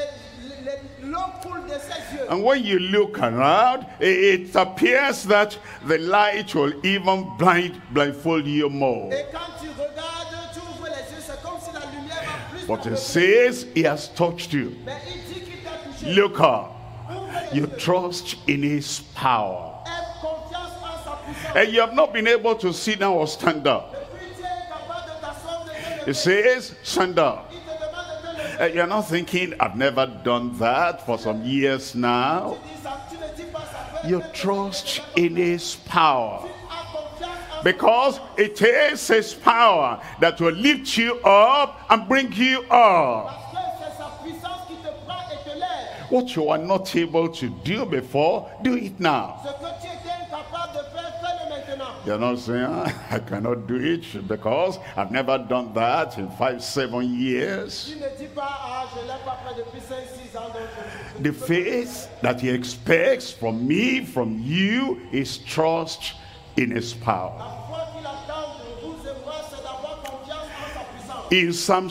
Speaker 2: L'eau coule de ses yeux.
Speaker 1: And when you look around, it appears that the light will even blindfold you more.
Speaker 2: Et quand tu regardes, tu ouvres les yeux, c'est comme si la lumière va plus.
Speaker 1: But it says he has touched you.
Speaker 2: Mais il dit qu'il t'a touché.
Speaker 1: Look up.
Speaker 2: Ouvre les
Speaker 1: You
Speaker 2: yeux.
Speaker 1: trust in his power.
Speaker 2: Aie confiance en sa puissance.
Speaker 1: And you have not been able to sit down or stand up.
Speaker 2: Et puis tu es capable de t'asseoir, de te
Speaker 1: It
Speaker 2: lever.
Speaker 1: says, stand up.
Speaker 2: Il te demande de te lever.
Speaker 1: You're not thinking, I've never done that for some years now.
Speaker 2: Tu dis ça, tu ne dis pas ça. Fais
Speaker 1: You
Speaker 2: le
Speaker 1: trust in his power.
Speaker 2: Tu as confiance en
Speaker 1: Because it is his power that will lift you up and bring you up.
Speaker 2: parce que c'est sa puissance qui te prend et te lève.
Speaker 1: What you are not able to do before, do it now.
Speaker 2: Ce que tu étais incapable de faire, fais-le maintenant.
Speaker 1: You're not saying, I cannot do it because I've never done that in 5-7 years.
Speaker 2: Tu ne dis pas, ah, je ne l'ai pas fait depuis 5-6 ans. Donc je
Speaker 1: The faith that he expects from me, from you, is trust in his power.
Speaker 2: La foi qu'il attend de vous et moi, c'est d'avoir confiance en sa puissance.
Speaker 1: In Psalm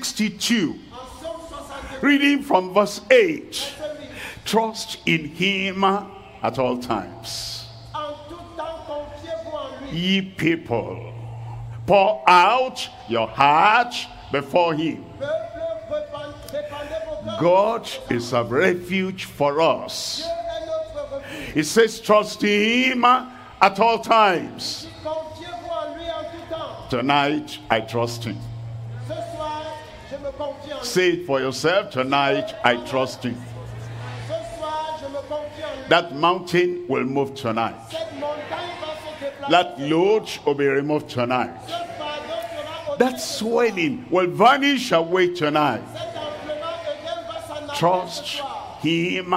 Speaker 1: 62,
Speaker 2: En Psaume 62,
Speaker 1: reading from verse 8,
Speaker 2: verset 8,
Speaker 1: trust in him at all times.
Speaker 2: en tout temps, confiez-vous en lui.
Speaker 1: Ye people, pour out your heart before him.
Speaker 2: Peuple, répandez vos cœurs.
Speaker 1: God is a refuge for us.
Speaker 2: Dieu est notre refuge.
Speaker 1: It says trust in him at all times.
Speaker 2: Confiez-vous en lui en tout temps.
Speaker 1: Tonight, I trust him.
Speaker 2: Ce soir, je me confie en lui.
Speaker 1: Say it for yourself. Tonight, I trust him.
Speaker 2: Ce soir, je me confie en lui.
Speaker 1: That mountain will move tonight.
Speaker 2: Cette montagne va se déplacer.
Speaker 1: That load will be removed tonight.
Speaker 2: Ce fardeau sera ôté.
Speaker 1: That swelling will vanish away tonight.
Speaker 2: Cet enflement œdème va s'en aller ce
Speaker 1: Trust
Speaker 2: soir.
Speaker 1: him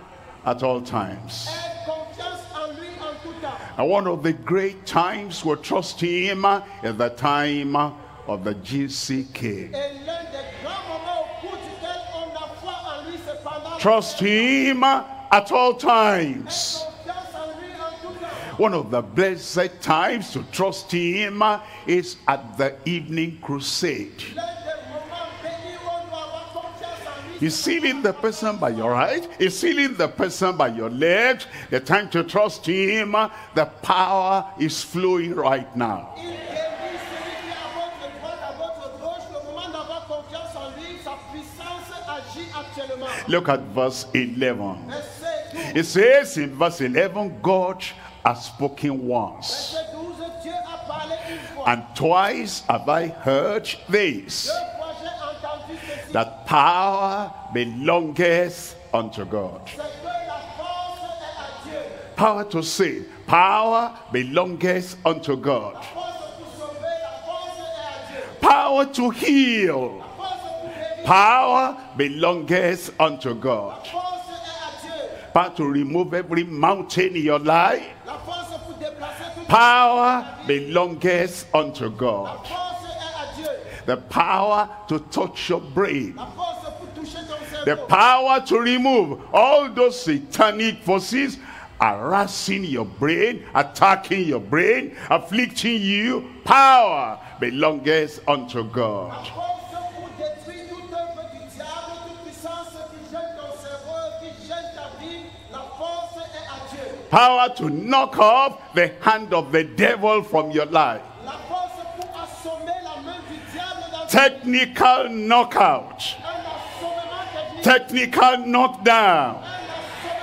Speaker 1: at all times.
Speaker 2: Aie confiance en lui en tout temps.
Speaker 1: And one of the great times we trust him is the time of the GCK.
Speaker 2: Et l'un des grands moments au cours duquel on a foi en lui, c'est pendant
Speaker 1: Trust him at all times.
Speaker 2: confiance en lui en tout temps.
Speaker 1: One of the blessed times to trust him is at the evening crusade.
Speaker 2: L'un des moments bénis où on doit avoir confiance en lui.
Speaker 1: He's healing the person by your right. He's healing the person by your left. The time to trust him, the power is flowing right now.
Speaker 2: Il guérit celui qui est à votre droite, à votre gauche. Le moment d'avoir confiance en lui, sa puissance agit actuellement.
Speaker 1: Look at verse 11.
Speaker 2: Verset 12.
Speaker 1: It says in verse 11, God has spoken once,
Speaker 2: Verset 12, Dieu a parlé une fois.
Speaker 1: and twice have I heard this,
Speaker 2: Deux fois j'ai entendu ceci.
Speaker 1: that power belongeth unto God.
Speaker 2: C'est que la force est à Dieu.
Speaker 1: Power to save, power belongeth unto God.
Speaker 2: La force pour sauver, la force est à Dieu.
Speaker 1: Power to heal,
Speaker 2: La force pour guérir,
Speaker 1: power belongeth unto God.
Speaker 2: la force est à Dieu.
Speaker 1: Power to remove every mountain in your life,
Speaker 2: La force pour déplacer toute
Speaker 1: power belongeth unto
Speaker 2: La
Speaker 1: God.
Speaker 2: force est à Dieu.
Speaker 1: The power to touch your brain,
Speaker 2: La force pour toucher ton
Speaker 1: the
Speaker 2: cerveau.
Speaker 1: power to remove all those satanic forces harassing your brain, attacking your brain, afflicting you. Power belongeth unto
Speaker 2: La
Speaker 1: God.
Speaker 2: force pour détruire toute œuvre du diable, toute puissance qui gêne ton cerveau, qui gêne ta vie. La force est à Dieu.
Speaker 1: Power to knock off the hand of the devil from your life.
Speaker 2: La force pour assommer la main du diable dans ta vie.
Speaker 1: Technical knockout,
Speaker 2: Un assommement technique.
Speaker 1: technical knockdown.
Speaker 2: Un assommement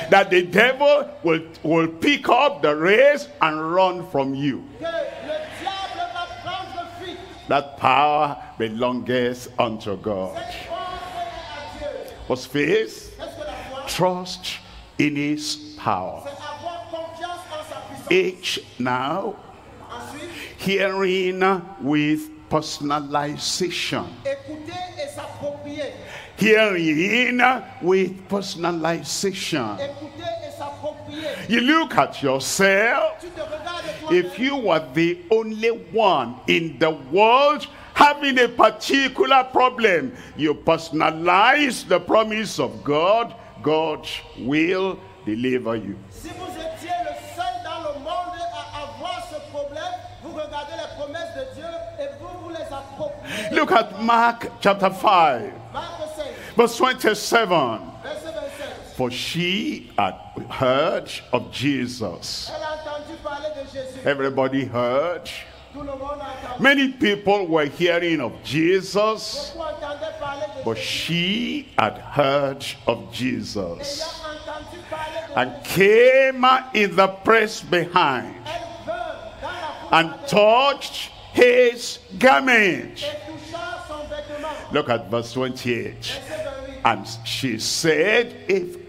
Speaker 1: that the devil will pick up the race and run from you.
Speaker 2: Que le diable va prendre fuite.
Speaker 1: That power belongeth unto God.
Speaker 2: Cette force est à Dieu.
Speaker 1: What's faith?
Speaker 2: Est-ce que la foi,
Speaker 1: Trust in his power.
Speaker 2: c'est avoir confiance en sa puissance.
Speaker 1: H now,
Speaker 2: Ensuite,
Speaker 1: hearing with personalization.
Speaker 2: écouter et s'approprier.
Speaker 1: Hearing with personalization.
Speaker 2: Écouter et s'approprier.
Speaker 1: You look at yourself.
Speaker 2: Tu te regardes toi-même.
Speaker 1: If you were the only one in the world having a particular problem, you personalize the promise of God, God will deliver you.
Speaker 2: Si vous étiez le seul dans le monde à avoir ce problème, vous regardez les promesses de Dieu et vous les appropriez.
Speaker 1: Look at Mark chapter 5,
Speaker 2: Marc 5,
Speaker 1: verse 27.
Speaker 2: verset 27.
Speaker 1: For she had heard of Jesus.
Speaker 2: Elle a entendu parler de Jésus.
Speaker 1: Everybody heard.
Speaker 2: Tout le monde a entendu.
Speaker 1: Many people were hearing of Jesus,
Speaker 2: Beaucoup entendaient parler de
Speaker 1: but
Speaker 2: Jésus.
Speaker 1: she had heard of
Speaker 2: Ayant
Speaker 1: Jesus
Speaker 2: entendu parler de
Speaker 1: and
Speaker 2: Jésus,
Speaker 1: came in the press behind
Speaker 2: elle vint dans la foule
Speaker 1: and touched his garment.
Speaker 2: et toucha son vêtement.
Speaker 1: Look at verse 28.
Speaker 2: Verset 28.
Speaker 1: And she said, if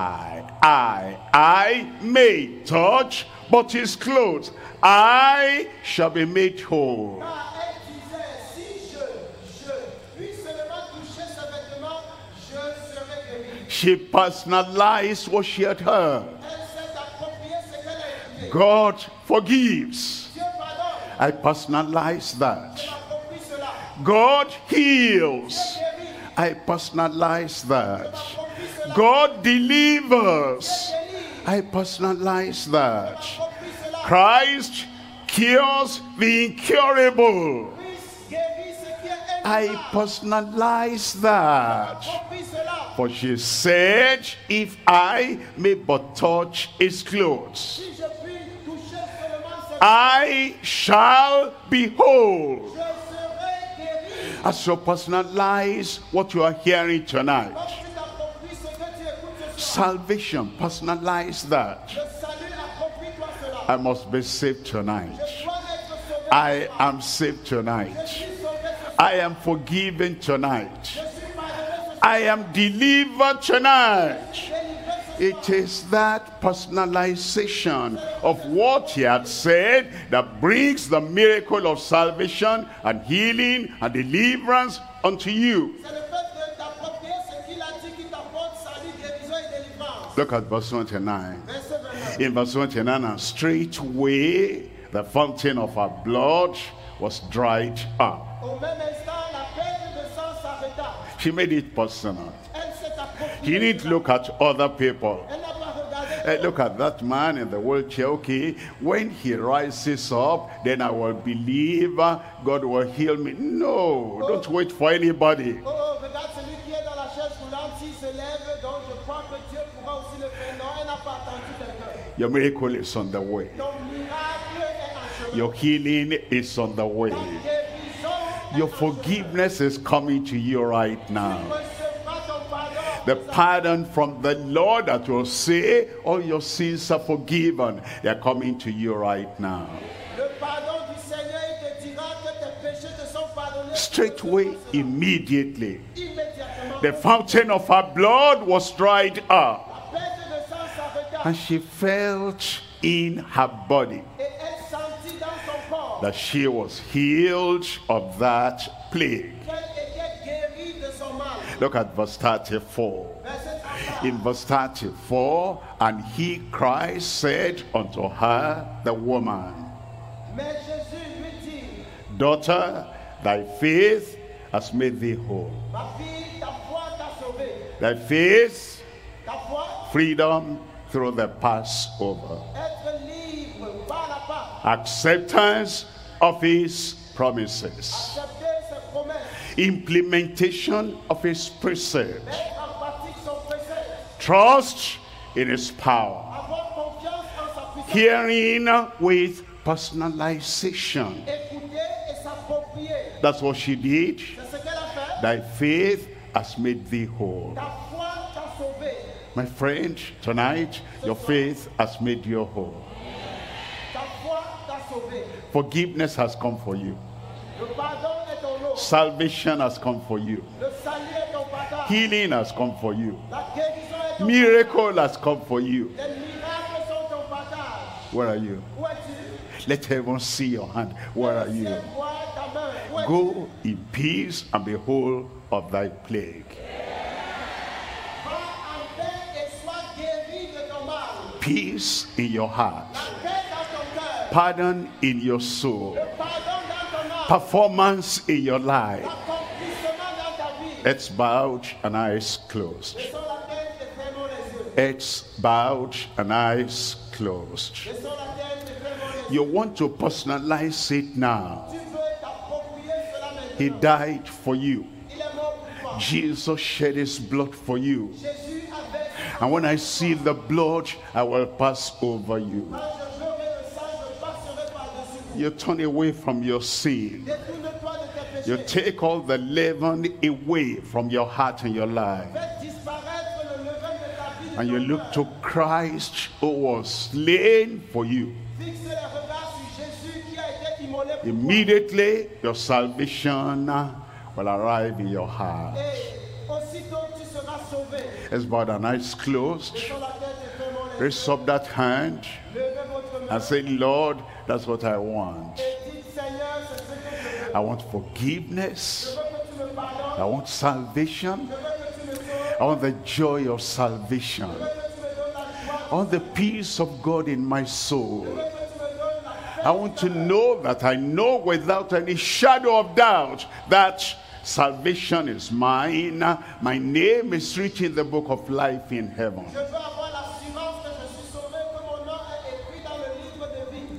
Speaker 1: I may touch but his clothes, I shall be made whole.
Speaker 2: Car elle disait, si je puis seulement toucher ce vêtement, je serai guéri.
Speaker 1: She personalized what she had heard.
Speaker 2: Elle s'est appropriée ce qu'elle a écouté.
Speaker 1: God forgives.
Speaker 2: Dieu pardonne.
Speaker 1: I personalize that.
Speaker 2: Je m'approprie cela.
Speaker 1: God heals.
Speaker 2: Guéri.
Speaker 1: I personalize that.
Speaker 2: M'approprie cela.
Speaker 1: God delivers.
Speaker 2: Guéri.
Speaker 1: I personalize that.
Speaker 2: M'approprie cela.
Speaker 1: Christ cures the incurable.
Speaker 2: Christ guérit ce qui est
Speaker 1: I
Speaker 2: incurable.
Speaker 1: personalize that.
Speaker 2: M'approprie cela.
Speaker 1: For she said, if I may but touch his clothes,
Speaker 2: Si je puis toucher seulement ce
Speaker 1: I shall be whole.
Speaker 2: je serai guéri.
Speaker 1: As you personalize what you are hearing tonight,
Speaker 2: Quand tu t'appropries ce que tu écoutes ce soir,
Speaker 1: salvation, personalize that.
Speaker 2: le salut, approprie-toi cela.
Speaker 1: I must be saved tonight.
Speaker 2: Je dois être sauvé.
Speaker 1: I am saved tonight.
Speaker 2: Je suis sauvé ce soir.
Speaker 1: I am forgiven tonight.
Speaker 2: Je suis pardonné ce soir.
Speaker 1: I am delivered tonight.
Speaker 2: Délivré ce soir.
Speaker 1: It is that personalization of what he had said that brings the miracle of salvation and healing and deliverance unto you.
Speaker 2: C'est le fait de t'approprier ce qu'il a dit qui t'apporte salut, guérison et délivrance.
Speaker 1: Look at verse 29.
Speaker 2: Verset 29.
Speaker 1: In verse 29, and straightway the fountain of her blood was dried up.
Speaker 2: Au même instant, la perte de sang s'arrêta.
Speaker 1: She made it personal.
Speaker 2: Elle s'est appropriée.
Speaker 1: You need to look at other people.
Speaker 2: Elle n'a pas regardé.
Speaker 1: Look at that man in the wheelchair. Okay, when he rises up, then I will believe God will heal me. No, don't wait for anybody.
Speaker 2: Oh, oh, regarde celui qui est dans la chaise roulante, s'il se lève, donc je crois que Dieu pourra aussi le faire. Non, elle n'a pas attendu quelqu'un.
Speaker 1: Your miracle is on the way.
Speaker 2: Ton miracle est en chemin.
Speaker 1: Your healing is on the way.
Speaker 2: Ta guérison est
Speaker 1: Your
Speaker 2: en chemin.
Speaker 1: forgiveness is coming to you right now.
Speaker 2: Recevras ton pardon.
Speaker 1: The pardon from the Lord that will say all your sins are forgiven. They are coming to you right now.
Speaker 2: Le pardon du Seigneur, il te dira que tes péchés te sont pardonnés.
Speaker 1: Straightway, immediately.
Speaker 2: Immédiatement.
Speaker 1: The fountain of her blood was dried up.
Speaker 2: La perte de sang s'arrêta.
Speaker 1: And she felt in her body
Speaker 2: Et elle sentit dans son corps
Speaker 1: that she was healed of that plague.
Speaker 2: qu'elle était guérie de son mal.
Speaker 1: Look at verse 34.
Speaker 2: Verset 34.
Speaker 1: In verse 34, and he, Christ, said unto her, the woman,
Speaker 2: Mais Jésus lui dit,
Speaker 1: daughter, thy faith has made thee whole.
Speaker 2: ma fille, ta foi t'a sauvée.
Speaker 1: Thy faith,
Speaker 2: Ta foi,
Speaker 1: freedom through the Passover.
Speaker 2: être libre par la part.
Speaker 1: Acceptance of his promises.
Speaker 2: Accepter ses promesses.
Speaker 1: Implementation of his precepts.
Speaker 2: Mettre en pratique son précepte.
Speaker 1: Trust in his power.
Speaker 2: Avoir confiance en sa puissance.
Speaker 1: Hearing with personalization.
Speaker 2: Écouter et s'approprier.
Speaker 1: That's what she did.
Speaker 2: C'est ce qu'elle a fait.
Speaker 1: Thy faith has made thee whole.
Speaker 2: Ta foi t'a sauvé.
Speaker 1: My friend, tonight, your faith has made you whole.
Speaker 2: Ta foi t'a sauvé.
Speaker 1: Forgiveness has come for you.
Speaker 2: Le pardon est ton lot.
Speaker 1: Salvation has come for you.
Speaker 2: Le salut est ton partage.
Speaker 1: Healing has come for you.
Speaker 2: La guérison est ton
Speaker 1: Miracle has come for you.
Speaker 2: Les miracles sont ton partage.
Speaker 1: Where are you?
Speaker 2: Où es-tu?
Speaker 1: Let heaven see your hand. Where are you?
Speaker 2: Vois ta main. Où es-tu?
Speaker 1: Go in peace and be whole of thy plague.
Speaker 2: Va en paix et sois guéri de ton mal.
Speaker 1: Peace in your heart.
Speaker 2: La paix dans ton cœur.
Speaker 1: Pardon in your soul.
Speaker 2: Le pardon dans ton âme.
Speaker 1: Performance in your life.
Speaker 2: L'accomplissement dans ta vie.
Speaker 1: Heads bowed and eyes closed.
Speaker 2: Laissons la tête et fermons les yeux.
Speaker 1: Heads bowed and eyes closed.
Speaker 2: Laissons la tête et fermons les yeux.
Speaker 1: You want to personalize it now.
Speaker 2: Tu veux t'approprier cela maintenant.
Speaker 1: He died for you.
Speaker 2: Il est mort pour toi.
Speaker 1: Jesus shed his blood for you.
Speaker 2: Jésus a versé.
Speaker 1: And when I see the blood, I will pass over you.
Speaker 2: Quand je verrai le sang, je passerai par-dessus vous.
Speaker 1: You turn away from your sin.
Speaker 2: Détourne-toi de tes
Speaker 1: You
Speaker 2: péchés.
Speaker 1: take all the leaven away from your heart and your life.
Speaker 2: Fais disparaître le levain de ta vie. de
Speaker 1: And you
Speaker 2: ton
Speaker 1: look
Speaker 2: cœur.
Speaker 1: to Christ who was slain for you.
Speaker 2: Fixe les regards sur Jésus qui a été immolé pour toi.
Speaker 1: Immediately, your salvation will arrive in your heart.
Speaker 2: Et aussitôt tu seras sauvé.
Speaker 1: As bowed and eyes closed,
Speaker 2: Laissons la tête et fermons les yeux.
Speaker 1: raise up that hand
Speaker 2: Levez votre main
Speaker 1: and say, Lord, that's what I want.
Speaker 2: et dites, Seigneur, c'est ce que je veux.
Speaker 1: I want forgiveness.
Speaker 2: Je veux que tu me pardonnes.
Speaker 1: I want salvation.
Speaker 2: Je veux que tu me sauves.
Speaker 1: I want the joy of salvation.
Speaker 2: Je veux que tu me donnes la joie.
Speaker 1: I want the peace of God in my soul.
Speaker 2: Je veux que tu me donnes la paix.
Speaker 1: I want to know that I know without any shadow of doubt that salvation is mine. My name is written in the book of life in heaven.
Speaker 2: Je veux avoir l'assurance que je suis sauvé, que mon nom est écrit dans le livre de vie.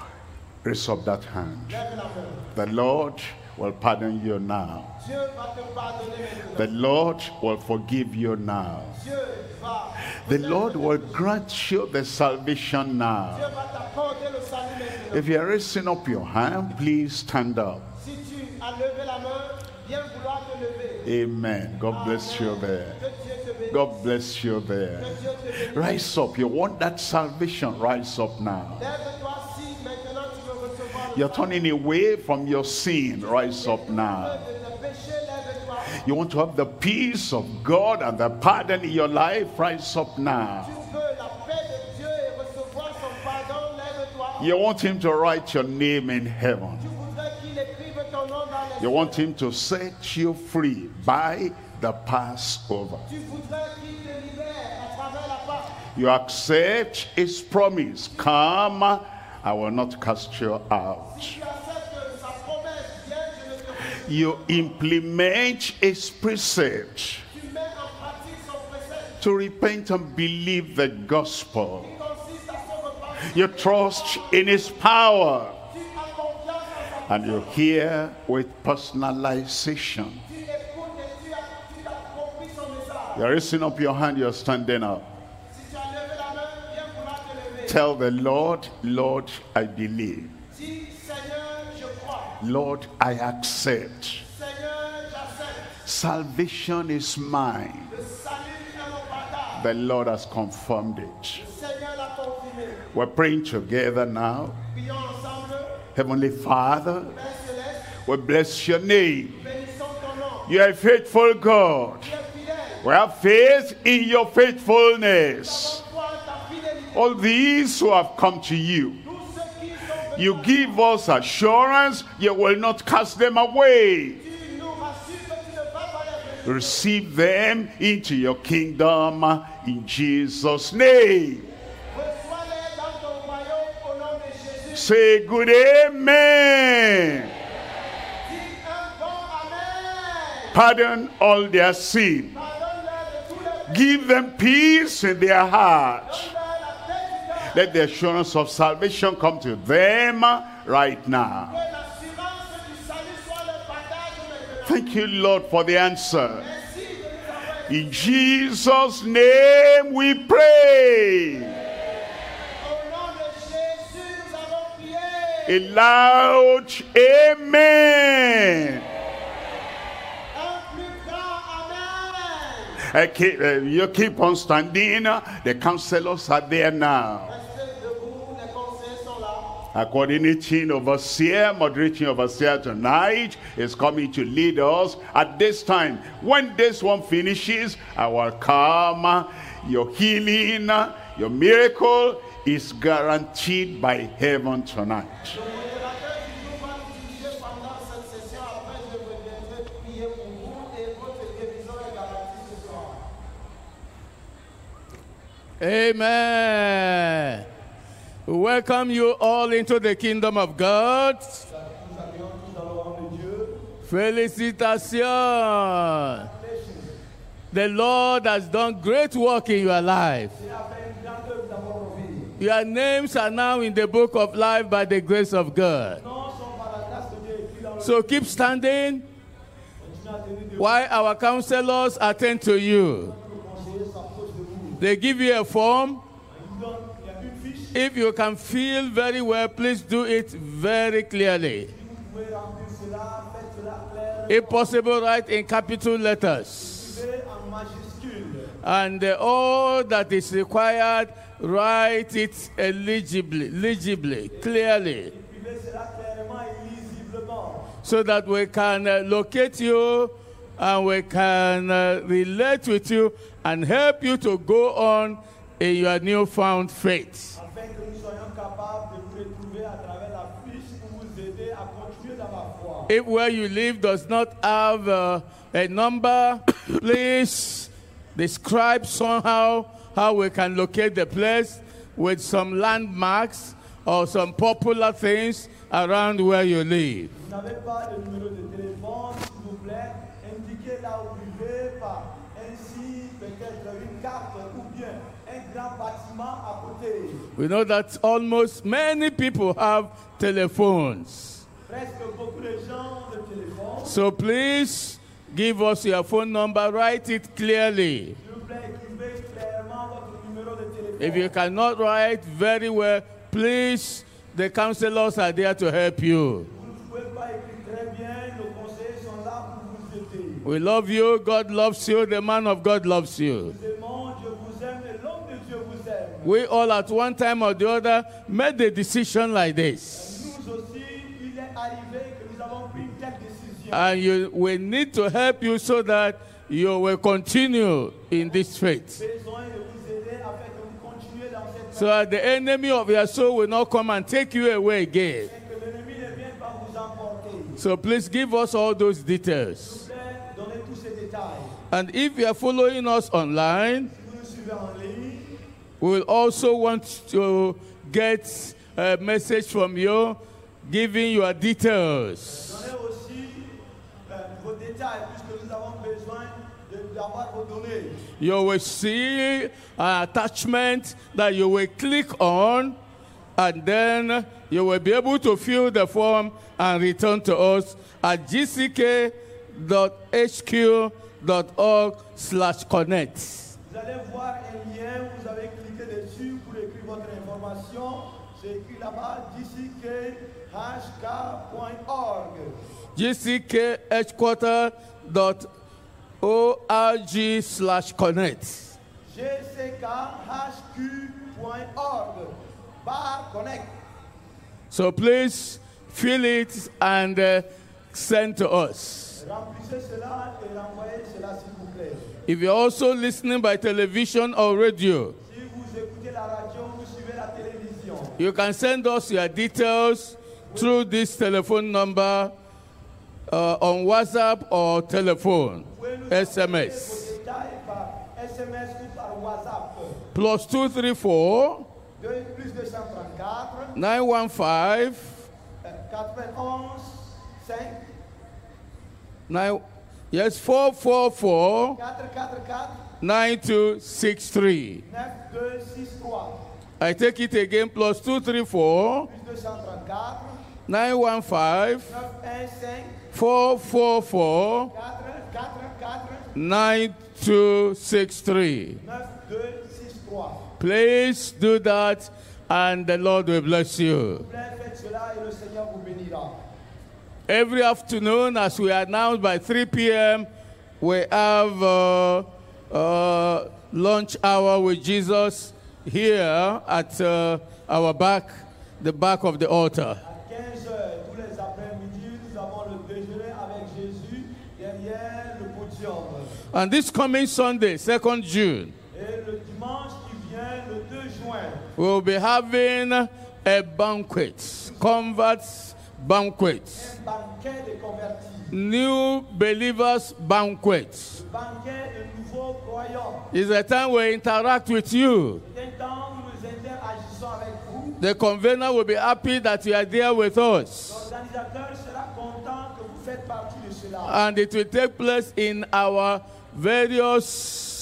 Speaker 1: Raise up that hand.
Speaker 2: Lève la main.
Speaker 1: The Lord will pardon you now.
Speaker 2: Dieu va te pardonner maintenant.
Speaker 1: The Lord will forgive you now.
Speaker 2: Dieu va.
Speaker 1: The Lord will grant you the salvation
Speaker 2: Dieu
Speaker 1: now.
Speaker 2: va t'accorder le salut maintenant.
Speaker 1: If you are raising up your hand, please stand up.
Speaker 2: Si tu as levé la main, viens vouloir te lever.
Speaker 1: Amen. God bless you there.
Speaker 2: Que Dieu te bénisse.
Speaker 1: God bless you there.
Speaker 2: Que Dieu te bénisse.
Speaker 1: Rise up. You want that salvation? Rise up now.
Speaker 2: Lève-toi si maintenant tu veux recevoir le
Speaker 1: You're turning away from your sin. Rise up now.
Speaker 2: de tes péchés. Lève-toi.
Speaker 1: You want to have the peace of God and the pardon in your life. Rise up now.
Speaker 2: Tu veux la paix de Dieu et recevoir son pardon. Lève-toi.
Speaker 1: You want him to write your name in heaven.
Speaker 2: Tu voudrais qu'il écrive ton nom dans les
Speaker 1: You
Speaker 2: cieux.
Speaker 1: want him to set you free by the Passover.
Speaker 2: Tu voudrais qu'il te libère à travers la Pâque.
Speaker 1: You accept his promise. Come, I will not cast you out.
Speaker 2: Tu acceptes sa promesse. Viens, je ne te refuse.
Speaker 1: You implement his precept
Speaker 2: Tu mets en pratique son précepte.
Speaker 1: to repent and believe the gospel.
Speaker 2: Qui consiste à se repentir.
Speaker 1: You trust in his power.
Speaker 2: Tu as confiance en sa
Speaker 1: And you hear with personalization.
Speaker 2: Tu écoutes et tu t'appropries son message.
Speaker 1: You're raising up your hand, you're standing up.
Speaker 2: Si tu as levé la main, viens vouloir te lever.
Speaker 1: Tell the Lord, Lord, I believe.
Speaker 2: Dis, Seigneur, je crois.
Speaker 1: Lord, I accept.
Speaker 2: Seigneur, j'accepte.
Speaker 1: Salvation is mine.
Speaker 2: Le salut est mon partage.
Speaker 1: The Lord has confirmed it.
Speaker 2: Le Seigneur l'a confirmé.
Speaker 1: We're praying together now.
Speaker 2: Prions ensemble.
Speaker 1: Heavenly Father,
Speaker 2: Père céleste,
Speaker 1: we bless your name.
Speaker 2: bénissons ton nom.
Speaker 1: You are a faithful God.
Speaker 2: Tu es fidèle.
Speaker 1: We have faith in your faithfulness.
Speaker 2: Foi en ta fidélité.
Speaker 1: All these who have come to you,
Speaker 2: Tous ceux qui sont
Speaker 1: you give us assurance you will not cast them away.
Speaker 2: tu nous rassures que tu ne vas pas les rejeter.
Speaker 1: Receive them into your kingdom in Jesus' name.
Speaker 2: Reçois-les dans ton royaume au nom de Jésus.
Speaker 1: Say good amen.
Speaker 2: Dis un bon amen.
Speaker 1: Pardon all their sin.
Speaker 2: Pardonne-leur de tous leurs péchés.
Speaker 1: Give them peace in their hearts.
Speaker 2: Donne-leur la paix du cœur.
Speaker 1: Let the assurance of salvation come to them right now.
Speaker 2: Que l'assurance du salut soit le partage maintenant.
Speaker 1: Thank you, Lord, for the answer.
Speaker 2: Merci de nous avoir
Speaker 1: In Jesus' name we pray.
Speaker 2: Au nom de Jésus, nous avons prié.
Speaker 1: A loud amen.
Speaker 2: Un plus grand amen.
Speaker 1: You keep on standing. The counselors are there now.
Speaker 2: Restez debout, les conseillers sont là.
Speaker 1: Coordinating overseer, moderating overseer tonight is coming to lead us at this time. When this one finishes, I will come. Your healing, your miracle is guaranteed by heaven tonight.
Speaker 2: Le modérateur du jour va nous diriger pendant cette session. Après, je reviendrai prier pour vous et votre guérison est garantie ce soir.
Speaker 3: Amen. We welcome you all into the kingdom of God.
Speaker 2: Nous accueillons tous dans le royaume de Dieu.
Speaker 3: Félicitations. The Lord has done great work in your life.
Speaker 2: Il a fait une grande œuvre dans votre vie.
Speaker 3: Your names are now in the book of life by the grace of God.
Speaker 2: Nos noms sont par la grâce de Dieu écrits dans le
Speaker 3: So keep standing
Speaker 2: Continuez à tenir debout.
Speaker 3: while our counselors attend to you.
Speaker 2: Le conseiller s'approche de vous.
Speaker 3: They give you a form.
Speaker 2: Il y a une fiche.
Speaker 3: If you can feel very well, please do it very clearly.
Speaker 2: Vous pouvez remplir cela, faites cela clair.
Speaker 3: If possible, write in capital letters.
Speaker 2: Écrivez en majuscule.
Speaker 3: And all that is required, write it legibly, clearly,
Speaker 2: Écrivez cela clairement et lisiblement.
Speaker 3: so that we can locate you and we can relate with you and help you to go on in your newfound faith.
Speaker 2: Afin que nous soyons capables de vous retrouver à travers la fiche pour vous aider à continuer dans la foi.
Speaker 3: If where you live does not have a number, please describe somehow how we can locate the place with some landmarks or some popular things around where you live.
Speaker 2: Vous n'avez pas de numéro de téléphone, s'il vous plaît, indiquez là où vous vivez par ainsi peut-être une carte ou bien un grand bâtiment à côté.
Speaker 3: We know that almost many people have telephones.
Speaker 2: Presque beaucoup de gens ont de téléphone.
Speaker 3: So please give us your phone number, write it clearly.
Speaker 2: S'il vous plaît, écrivez clairement votre numéro de téléphone.
Speaker 3: If you cannot write very well, please, the counselors are there to help you.
Speaker 2: Vous ne pouvez pas écrire très bien, nos conseillers sont là pour vous aider.
Speaker 3: We love you, God loves you, the man of God loves you.
Speaker 2: Nous aimons, Dieu vous aime et l'homme de Dieu vous aime.
Speaker 3: We all at one time or the other made the decision like this.
Speaker 2: Nous aussi, il est arrivé que nous avons pris une telle décision.
Speaker 3: And we need to help you so that you will continue in this faith.
Speaker 2: Besoin de vous aider afin que vous continuiez dans cette
Speaker 3: So that the enemy of your soul will not come and take you away again.
Speaker 2: et que l'ennemi ne vienne pas vous emporter.
Speaker 3: So please give us all those details.
Speaker 2: S'il vous plaît, donnez tous ces détails.
Speaker 3: And if you are following us online,
Speaker 2: Si vous nous suivez en ligne,
Speaker 3: we will also want to get a message from you giving your details.
Speaker 2: donnez aussi vos détails puisque nous avons besoin d'avoir vos données.
Speaker 3: You will see an attachment that you will click on, and then you will be able to fill the form and return to us at gck.hq.org/connect.
Speaker 2: Vous allez voir un lien, vous avez cliqué dessus pour écrire votre information. C'est écrit là-bas, gck.hk.org.
Speaker 3: gck.org/connect.
Speaker 2: gck.hq.org. /connect.
Speaker 3: So please fill it and send to us.
Speaker 2: Remplissez cela et renvoyez cela s'il vous plaît.
Speaker 3: If you're also listening by television or radio,
Speaker 2: Si vous écoutez la radio, vous suivez la télévision.
Speaker 3: you can send us your details through this telephone number on WhatsApp or telephone,
Speaker 2: Vous pouvez nous envoyer
Speaker 3: SMS.
Speaker 2: vos détails par SMS ou par WhatsApp.
Speaker 3: Plus 234
Speaker 2: Plus 234
Speaker 3: 915
Speaker 2: 91 5
Speaker 3: 9 yes 444
Speaker 2: 444
Speaker 3: 9263.
Speaker 2: 9263.
Speaker 3: I take it again. Plus 234
Speaker 2: Plus 234
Speaker 3: 915
Speaker 2: 915
Speaker 3: 444
Speaker 2: 444
Speaker 3: 9263.
Speaker 2: 9263.
Speaker 3: Please do that, and the Lord will bless you.
Speaker 2: Faites cela et le Seigneur vous bénira.
Speaker 3: Every afternoon, as we announced by 3 p.m., we have lunch hour with Jesus here at our back, the back of the altar.
Speaker 2: À 15 heures, tous les après-midi, nous avons le déjeuner avec Jésus derrière le podium.
Speaker 3: And this coming Sunday, 2nd June,
Speaker 2: Et le dimanche qui vient, le 2 juin,
Speaker 3: we'll be having a banquet, converts banquet,
Speaker 2: un banquet des convertis,
Speaker 3: new believers banquet.
Speaker 2: banquet de nouveaux croyants.
Speaker 3: It's a time we interact with you.
Speaker 2: Dès temps où nous interagissons avec vous,
Speaker 3: The convener will be happy that you are there with us.
Speaker 2: l'organisateur sera content que vous faites partie de cela.
Speaker 3: And it will take place in our various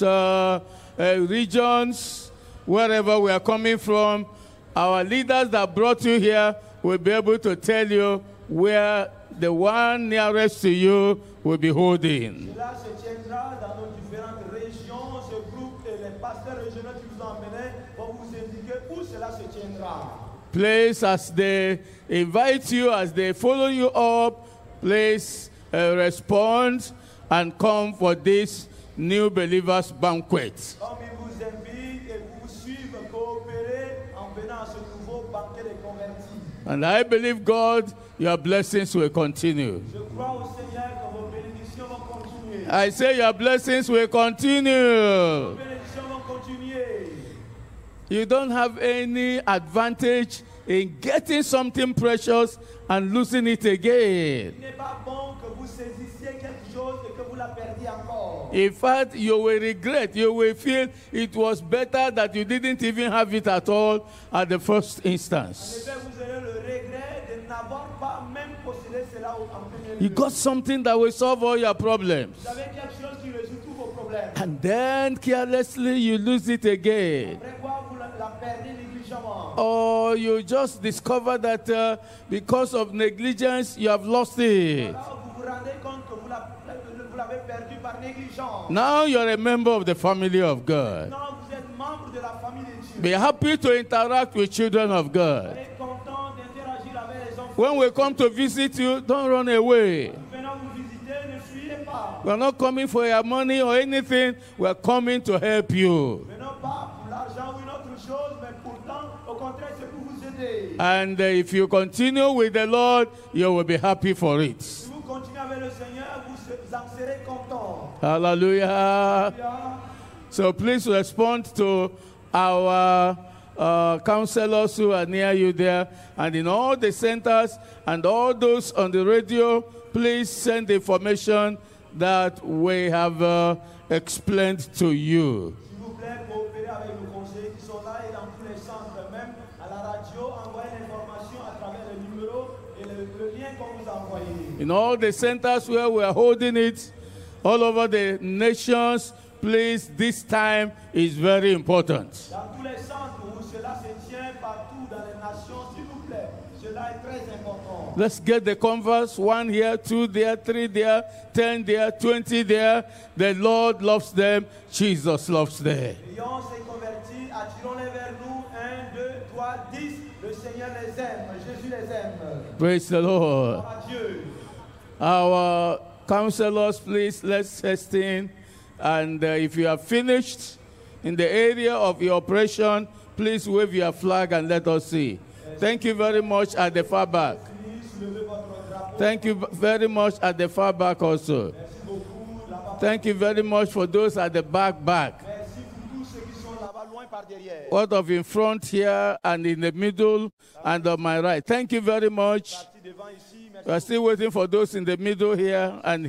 Speaker 3: regions, wherever we are coming from. Our leaders that brought you here will be able to tell you where the one nearest to you will be holding.
Speaker 2: Cela se tiendra dans nos différentes régions. Ce groupe et les pasteurs régionaux qui vous ont emmenés vont vous indiquer où cela se tiendra.
Speaker 3: Please, as they invite you, as they follow you up, please respond and come for this new believers banquet.
Speaker 2: Comme ils vous invitent et vous suivent, coopérer en venant à ce nouveau banquet des convertis.
Speaker 3: And I believe, God, your blessings will continue.
Speaker 2: Je crois au Seigneur que vos bénédictions vont continuer.
Speaker 3: I say your blessings will continue.
Speaker 2: Vos bénédictions vont continuer.
Speaker 3: You don't have any advantage in getting something precious and losing it again.
Speaker 2: Il n'est pas bon que vous saisissiez quelque chose et que vous la perdiez encore.
Speaker 3: In fact, you will regret, you will feel it was better that you didn't even have it at all at the first
Speaker 2: En
Speaker 3: instance.
Speaker 2: effet, vous aurez le regret de n'avoir pas même possédé cela en premier
Speaker 3: You
Speaker 2: lieu.
Speaker 3: got something that will solve all your problems.
Speaker 2: Vous avez quelque chose qui résout tous vos problèmes.
Speaker 3: And then carelessly you lose it again.
Speaker 2: Après quoi, vous la perdez négligemment.
Speaker 3: Or you just discover that because of negligence you have lost it.
Speaker 2: Alors, vous vous rendez compte que vous l'avez perdu par négligence.
Speaker 3: Now you're a member of the family of God.
Speaker 2: Maintenant, vous êtes membre de la famille de Dieu.
Speaker 3: Be happy to interact with children of God.
Speaker 2: Vous êtes content d'interagir avec les enfants.
Speaker 3: When we come to visit you, don't run away.
Speaker 2: Venant vous visiter, ne fuyez pas.
Speaker 3: We're not coming for your money or anything. We're coming to help you.
Speaker 2: Venons pas pour l'argent ou une autre chose, mais pourtant, au contraire, c'est pour vous aider.
Speaker 3: And if you continue with the Lord, you will be happy for it.
Speaker 2: Si vous continuez avec le Seigneur, vous en serez content.
Speaker 3: Hallelujah. So please respond to our counselors who are near you there. And in all the centers and all those on the radio, please send the information that we have explained to you.
Speaker 2: S'il vous plaît, coopérez avec nos conseillers qui sont là et dans tous les centres, même à la radio, envoyez l'information à travers le numéro et le lien qu'on vous a envoyé.
Speaker 3: In all the centers where we are holding it, all over the nations, please, this time is very important.
Speaker 2: Dans tous les centres où cela se tient partout dans les nations, s'il vous plaît, cela est très important.
Speaker 3: Let's get the converse, 1 here, 2 there, 3 there, 10 there, 20 there. The Lord loves them. Jesus loves them.
Speaker 2: Ayons ces convertis, attirons-les vers nous. 1, 2, 3, 10. Le Seigneur les aime. Jésus les aime.
Speaker 3: Praise the Lord.
Speaker 2: Gloire à Dieu.
Speaker 3: Our counselors, please, let's hasten. And if you are finished in the area of your operation, please wave your flag and let us see. Thank you very much at the far back.
Speaker 2: Levez votre drapeau.
Speaker 3: Thank you very much at the far back also.
Speaker 2: Merci beaucoup. Là-bas.
Speaker 3: Thank you very much for those at the back.
Speaker 2: Merci pour tous ceux qui sont là-bas, loin par derrière.
Speaker 3: What of in front here and in the middle and on my right. Thank you very much.
Speaker 2: Parti devant ici. Merci
Speaker 3: We are still waiting for those in the middle here and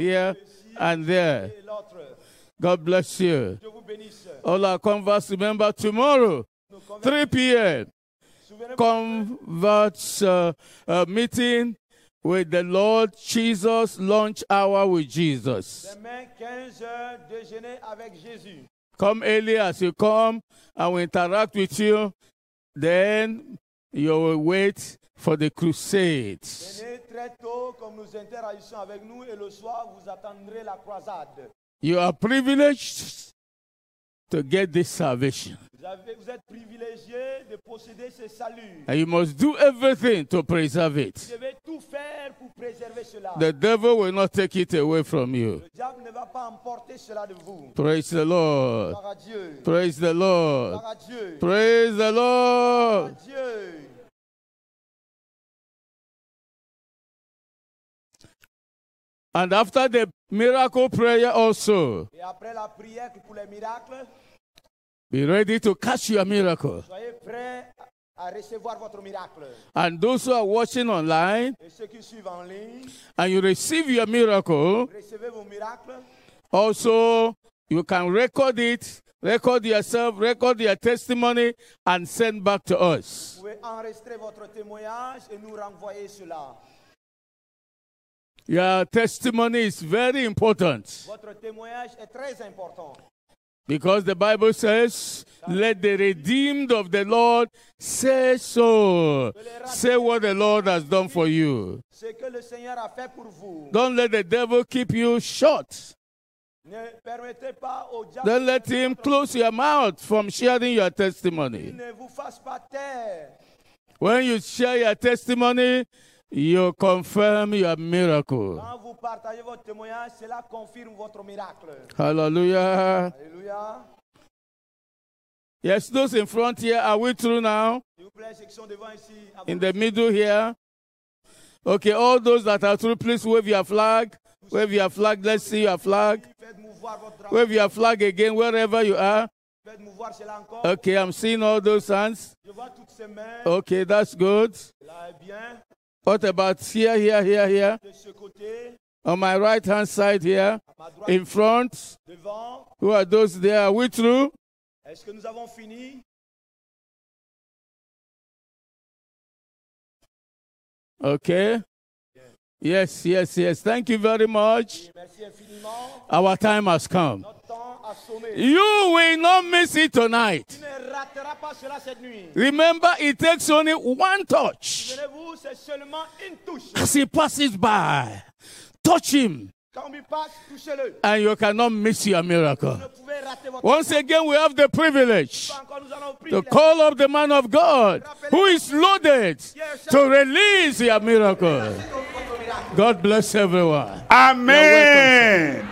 Speaker 3: there.
Speaker 2: et l'autre.
Speaker 3: God bless you.
Speaker 2: Dieu vous bénisse.
Speaker 3: All our converts, remember tomorrow,
Speaker 2: Nos convertis,
Speaker 3: 3 p.m.
Speaker 2: souvenez-vous,
Speaker 3: Converts meeting with the Lord Jesus, lunch hour with Jesus.
Speaker 2: demain, 15 heures, déjeuner avec Jésus.
Speaker 3: Come early as you come and we interact with you. Then you will wait for the crusades.
Speaker 2: Venez très tôt, comme nous interagissons avec nous, et le soir, vous attendrez la croisade.
Speaker 3: You are privileged to get this salvation.
Speaker 2: Vous êtes privilégié de posséder ce salut.
Speaker 3: And you must do everything to preserve it.
Speaker 2: Vous devez tout faire pour préserver cela.
Speaker 3: The devil will not take it away from you.
Speaker 2: Le diable ne va pas emporter cela de vous.
Speaker 3: Praise the Lord.
Speaker 2: Gloire à Dieu.
Speaker 3: Praise the Lord.
Speaker 2: Gloire à Dieu.
Speaker 3: Praise the
Speaker 2: Gloire
Speaker 3: Lord.
Speaker 2: à Dieu.
Speaker 3: And after the miracle prayer also,
Speaker 2: Et après la prière pour les miracles,
Speaker 3: be ready to catch your miracle.
Speaker 2: soyez prêts à recevoir votre miracle.
Speaker 3: And those who are watching online,
Speaker 2: Et ceux qui suivent en ligne,
Speaker 3: and you receive your miracle,
Speaker 2: recevez vos miracles.
Speaker 3: also you can record it, record yourself, record your testimony, and send back to us.
Speaker 2: Vous pouvez enregistrer votre témoignage et nous renvoyer cela.
Speaker 3: Your testimony is very important
Speaker 2: Votre témoignage est très important.
Speaker 3: because the Bible says, let the redeemed of the Lord say so. Say what the Lord has done for you.
Speaker 2: Ce que le Seigneur a fait pour vous.
Speaker 3: Don't let the devil keep you short.
Speaker 2: Ne permettez pas au diable
Speaker 3: Don't let him close your mouth from sharing your testimony.
Speaker 2: ne vous fasse pas taire.
Speaker 3: When you share your testimony, you confirm your miracle.
Speaker 2: Quand vous partagez votre témoignage, cela confirme votre miracle.
Speaker 3: Hallelujah.
Speaker 2: Alléluia.
Speaker 3: Yes, those in front here, are we through now?
Speaker 2: S'il vous plaît, ceux qui sont devant ici, à
Speaker 3: In
Speaker 2: vous.
Speaker 3: the middle here? Okay, all those that are through, please wave your flag. Wave your flag. Let's see your flag.
Speaker 2: Faites mouvoir votre drapeau.
Speaker 3: Wave your flag again wherever you are.
Speaker 2: Faites mouvoir cela encore.
Speaker 3: Okay, I'm seeing all those hands.
Speaker 2: Je vois toutes ces mains.
Speaker 3: Okay, that's good.
Speaker 2: Là est bien.
Speaker 3: What about here, here, here, here?
Speaker 2: De ce côté,
Speaker 3: On my right hand side here,
Speaker 2: à ma droite,
Speaker 3: in front.
Speaker 2: devant.
Speaker 3: Who are those there? Are we through?
Speaker 2: Est-ce que nous avons fini?
Speaker 3: Okay. Yes, yes, yes. Thank you very much.
Speaker 2: Merci infiniment.
Speaker 3: Our time has come.
Speaker 2: Notre temps a sonné.
Speaker 3: You will not miss it tonight.
Speaker 2: Tu ne rateras pas cela cette nuit.
Speaker 3: Remember, it takes only one touch.
Speaker 2: Souvenez-vous, c'est seulement une touche.
Speaker 3: As he passes by, touch him,
Speaker 2: Quand on lui passe, touchez-le.
Speaker 3: and you cannot miss your miracle.
Speaker 2: Vous ne pouvez rater votre
Speaker 3: Once again, we have the privilege
Speaker 2: Pas encore, nous allons prier.
Speaker 3: to call up the man of God who is loaded to release your miracle. God bless everyone.
Speaker 1: Amen.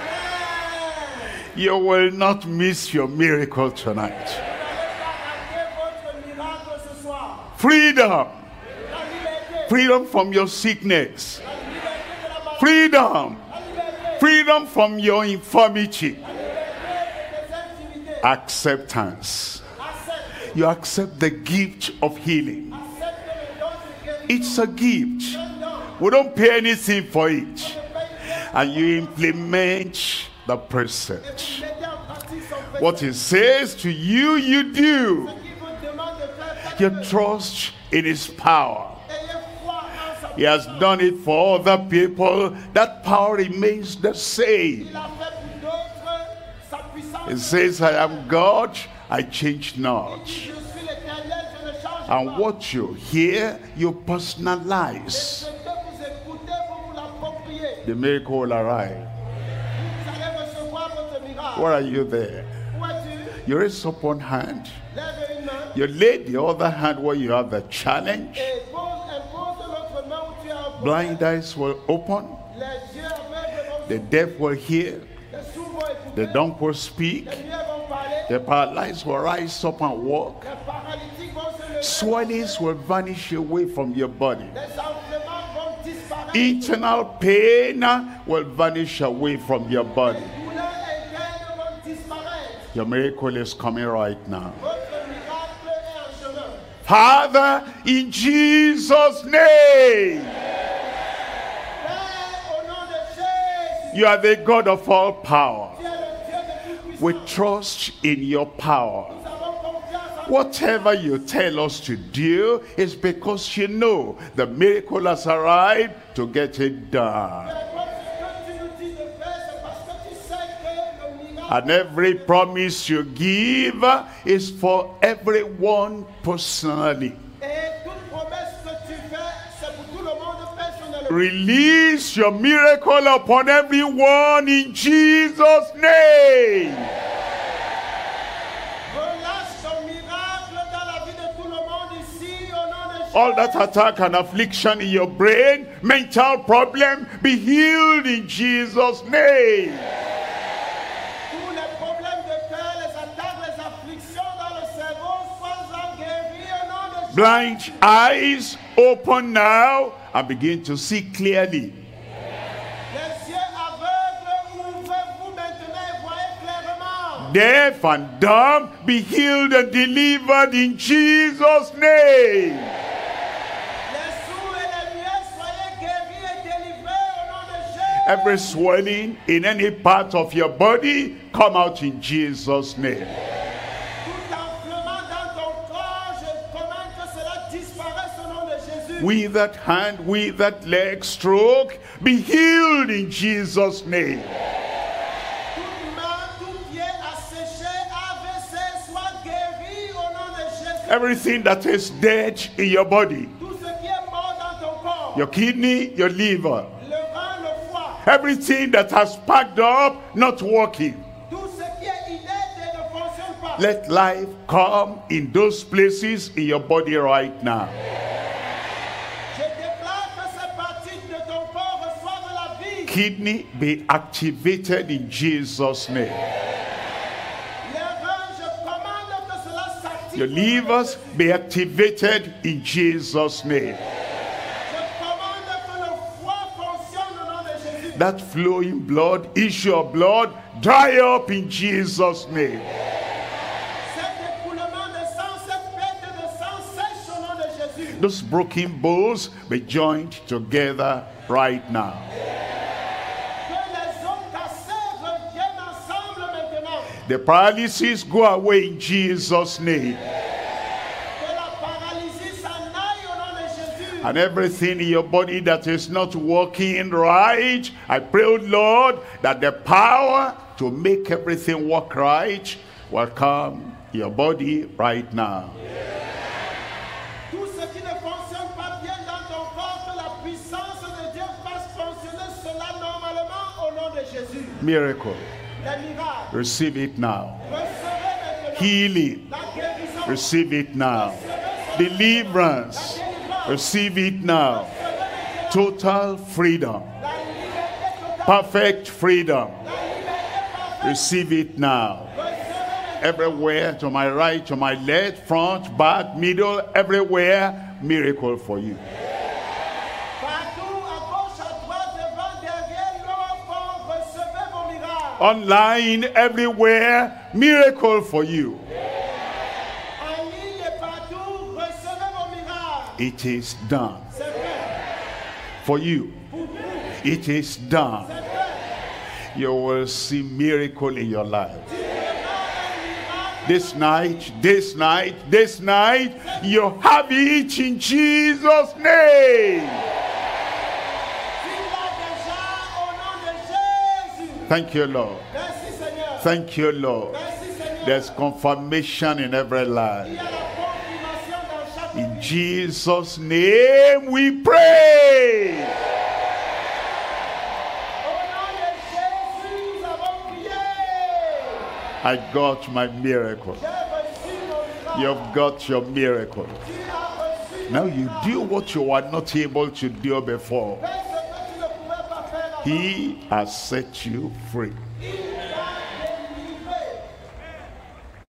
Speaker 1: You will not miss your miracle tonight.
Speaker 2: Ratez votre miracle ce soir.
Speaker 1: Freedom.
Speaker 2: La liberté.
Speaker 1: Freedom from your sickness.
Speaker 2: La liberté de la maladie.
Speaker 1: Freedom.
Speaker 2: La liberté.
Speaker 1: Freedom from your infirmity.
Speaker 2: La liberté des infirmités.
Speaker 1: Acceptance.
Speaker 2: Accepte.
Speaker 1: You accept the gift of healing.
Speaker 2: Accepte le don de guérison.
Speaker 1: It's a gift.
Speaker 2: Un don.
Speaker 1: We don't pay anything for it.
Speaker 2: Ne paye rien.
Speaker 1: And you implement the precept.
Speaker 2: Mettez en pratique son
Speaker 1: What he says to you, you do.
Speaker 2: Ce qu'il vous demande de faire,
Speaker 1: You
Speaker 2: faites-le.
Speaker 1: trust in his power.
Speaker 2: Ayez foi en sa
Speaker 1: He has done it for other people. That power remains the same.
Speaker 2: Il a fait pour d'autres, sa puissance.
Speaker 1: He says, I am God, I change not.
Speaker 2: Je suis l'Éternel, je ne change
Speaker 1: And
Speaker 2: pas.
Speaker 1: what you hear, you personalize.
Speaker 2: Ce que vous écoutez, vous vous l'appropriez.
Speaker 1: The miracle will arrive.
Speaker 2: Vous allez recevoir votre miracle.
Speaker 1: Where are you there?
Speaker 2: Où es-tu?
Speaker 1: You raise up one hand.
Speaker 2: Lève une main
Speaker 1: You lay the other hand where you have the challenge.
Speaker 2: et impose l'autre main où tu as un problème.
Speaker 1: Blind eyes will open.
Speaker 2: Les yeux aveugles vont
Speaker 1: The deaf will hear.
Speaker 2: les sourds vont
Speaker 1: The
Speaker 2: écouter.
Speaker 1: dumb will speak.
Speaker 2: Les muets vont parler.
Speaker 1: The paralyzed will rise up and walk.
Speaker 2: Les paralytiques vont se lever.
Speaker 1: Swellings will vanish away from your body.
Speaker 2: Les enflements vont disparaître.
Speaker 1: Internal pain will vanish away from your body.
Speaker 2: Douleurs internes vont disparaître.
Speaker 1: Your miracle is coming right now.
Speaker 2: Votre miracle est en chemin.
Speaker 1: Father, in Jesus' name,
Speaker 2: Père, au nom de Jésus,
Speaker 1: you are the God of all power.
Speaker 2: tu es le Dieu de tout puissant.
Speaker 1: We trust in your power.
Speaker 2: Nous avons confiance en
Speaker 1: Whatever you tell us to do is because you know the miracle has arrived to get it done.
Speaker 2: toi. Ce que tu nous dis de faire, c'est parce que tu sais que le miracle
Speaker 1: And every promise you give is for everyone personally.
Speaker 2: et toute promesse que tu fais, c'est pour tout le monde personnellement.
Speaker 1: Release your miracle upon everyone in Jesus' name. All that attack and affliction in your brain, mental problem, be healed in Jesus' name.
Speaker 2: Tous les problèmes de cœur, les attaques, les afflictions dans le cerveau, sois-en guéri au nom de Jésus.
Speaker 1: Blind eyes open now and begin to see clearly.
Speaker 2: Les yeux aveugles, ouvrez-vous maintenant et voyez clairement.
Speaker 1: Deaf and dumb, be healed and delivered in Jesus' name.
Speaker 2: Les sourds et les muets, soyez guéris et délivrés au nom de Jésus.
Speaker 1: Every swelling in any part of your body, come out in Jesus' name.
Speaker 2: Tout enflement dans ton corps, je commande que cela disparaisse au nom de Jésus.
Speaker 1: Withered hand, withered leg, stroke, be healed in Jesus' name.
Speaker 2: Toute main, tout pied asséché, AVC, soit guéri au nom de Jésus.
Speaker 1: Everything that is dead in your body,
Speaker 2: Tout ce qui est mort dans ton corps,
Speaker 1: your kidney, your liver,
Speaker 2: le rein, le foie,
Speaker 1: everything that has packed up, not working.
Speaker 2: tout ce qui est inerte et ne fonctionne pas.
Speaker 1: Let life come in those places in your body right now.
Speaker 2: Je déclare que ces parties de ton corps reçoivent la vie.
Speaker 1: Kidney, be activated in Jesus' name.
Speaker 2: Les reins, je commande que cela s'active.
Speaker 1: Your
Speaker 2: au nom de
Speaker 1: livers,
Speaker 2: Jésus.
Speaker 1: be activated in Jesus' name.
Speaker 2: Je commande que le foie fonctionne au nom de Jésus.
Speaker 1: That flowing blood, issue of blood, dry up in Jesus' name.
Speaker 2: Cet écoulement de sang, cette perte de sang sèche au nom de Jésus.
Speaker 1: Those broken bones be joined together right now.
Speaker 2: Que les os cassés reviennent ensemble maintenant.
Speaker 1: The paralysis go away in Jesus' name.
Speaker 2: Que la paralysie s'en aille au nom de Jésus.
Speaker 1: And everything in your body that is not working right, I pray, oh Lord, that the power to make everything work right will come in your body right now.
Speaker 2: Tout ce qui ne fonctionne pas bien dans ton corps, que la puissance de Dieu fasse fonctionner cela normalement au nom de Jésus.
Speaker 1: Miracle,
Speaker 2: Les miracles,
Speaker 1: receive it now.
Speaker 2: recevez maintenant.
Speaker 1: Healing,
Speaker 2: La guérison,
Speaker 1: receive it now. Deliverance, receive it now. Total freedom,
Speaker 2: la liberté totale,
Speaker 1: perfect freedom,
Speaker 2: la liberté parfaite.
Speaker 1: receive it now.
Speaker 2: Recevez maintenant.
Speaker 1: Everywhere, to my right, to my left, front, back, middle, everywhere, miracle for you.
Speaker 2: Partout, à gauche, à droite, devant, derrière, loin, fort, recevez vos miracles.
Speaker 1: Online, everywhere, miracle for you.
Speaker 2: En ligne et partout, recevez vos miracles.
Speaker 1: It is done
Speaker 2: C'est fait.
Speaker 1: for you.
Speaker 2: Pour vous,
Speaker 1: It is done.
Speaker 2: c'est fait.
Speaker 1: You will see miracle in your life.
Speaker 2: Tu verras un miracle.
Speaker 1: This night, this night, this night, you have it in Jesus' name.
Speaker 2: Tu l'as déjà au nom de Jésus.
Speaker 1: Thank you, Lord.
Speaker 2: Merci Seigneur.
Speaker 1: Thank you, Lord.
Speaker 2: Merci Seigneur.
Speaker 1: There's confirmation in every
Speaker 2: Il
Speaker 1: life.
Speaker 2: y a la confirmation dans chaque
Speaker 1: In
Speaker 2: vie.
Speaker 1: Jesus' name we pray.
Speaker 2: Au nom de Jésus, nous avons prié.
Speaker 1: I got my miracle.
Speaker 2: J'ai reçu mon miracle.
Speaker 1: You've got your miracle.
Speaker 2: Tu as reçu
Speaker 1: Now
Speaker 2: mon
Speaker 1: you
Speaker 2: miracle.
Speaker 1: do what you were not able to do before.
Speaker 2: Fais ce que tu ne pouvais pas faire avant.
Speaker 1: He has set you free.
Speaker 2: Il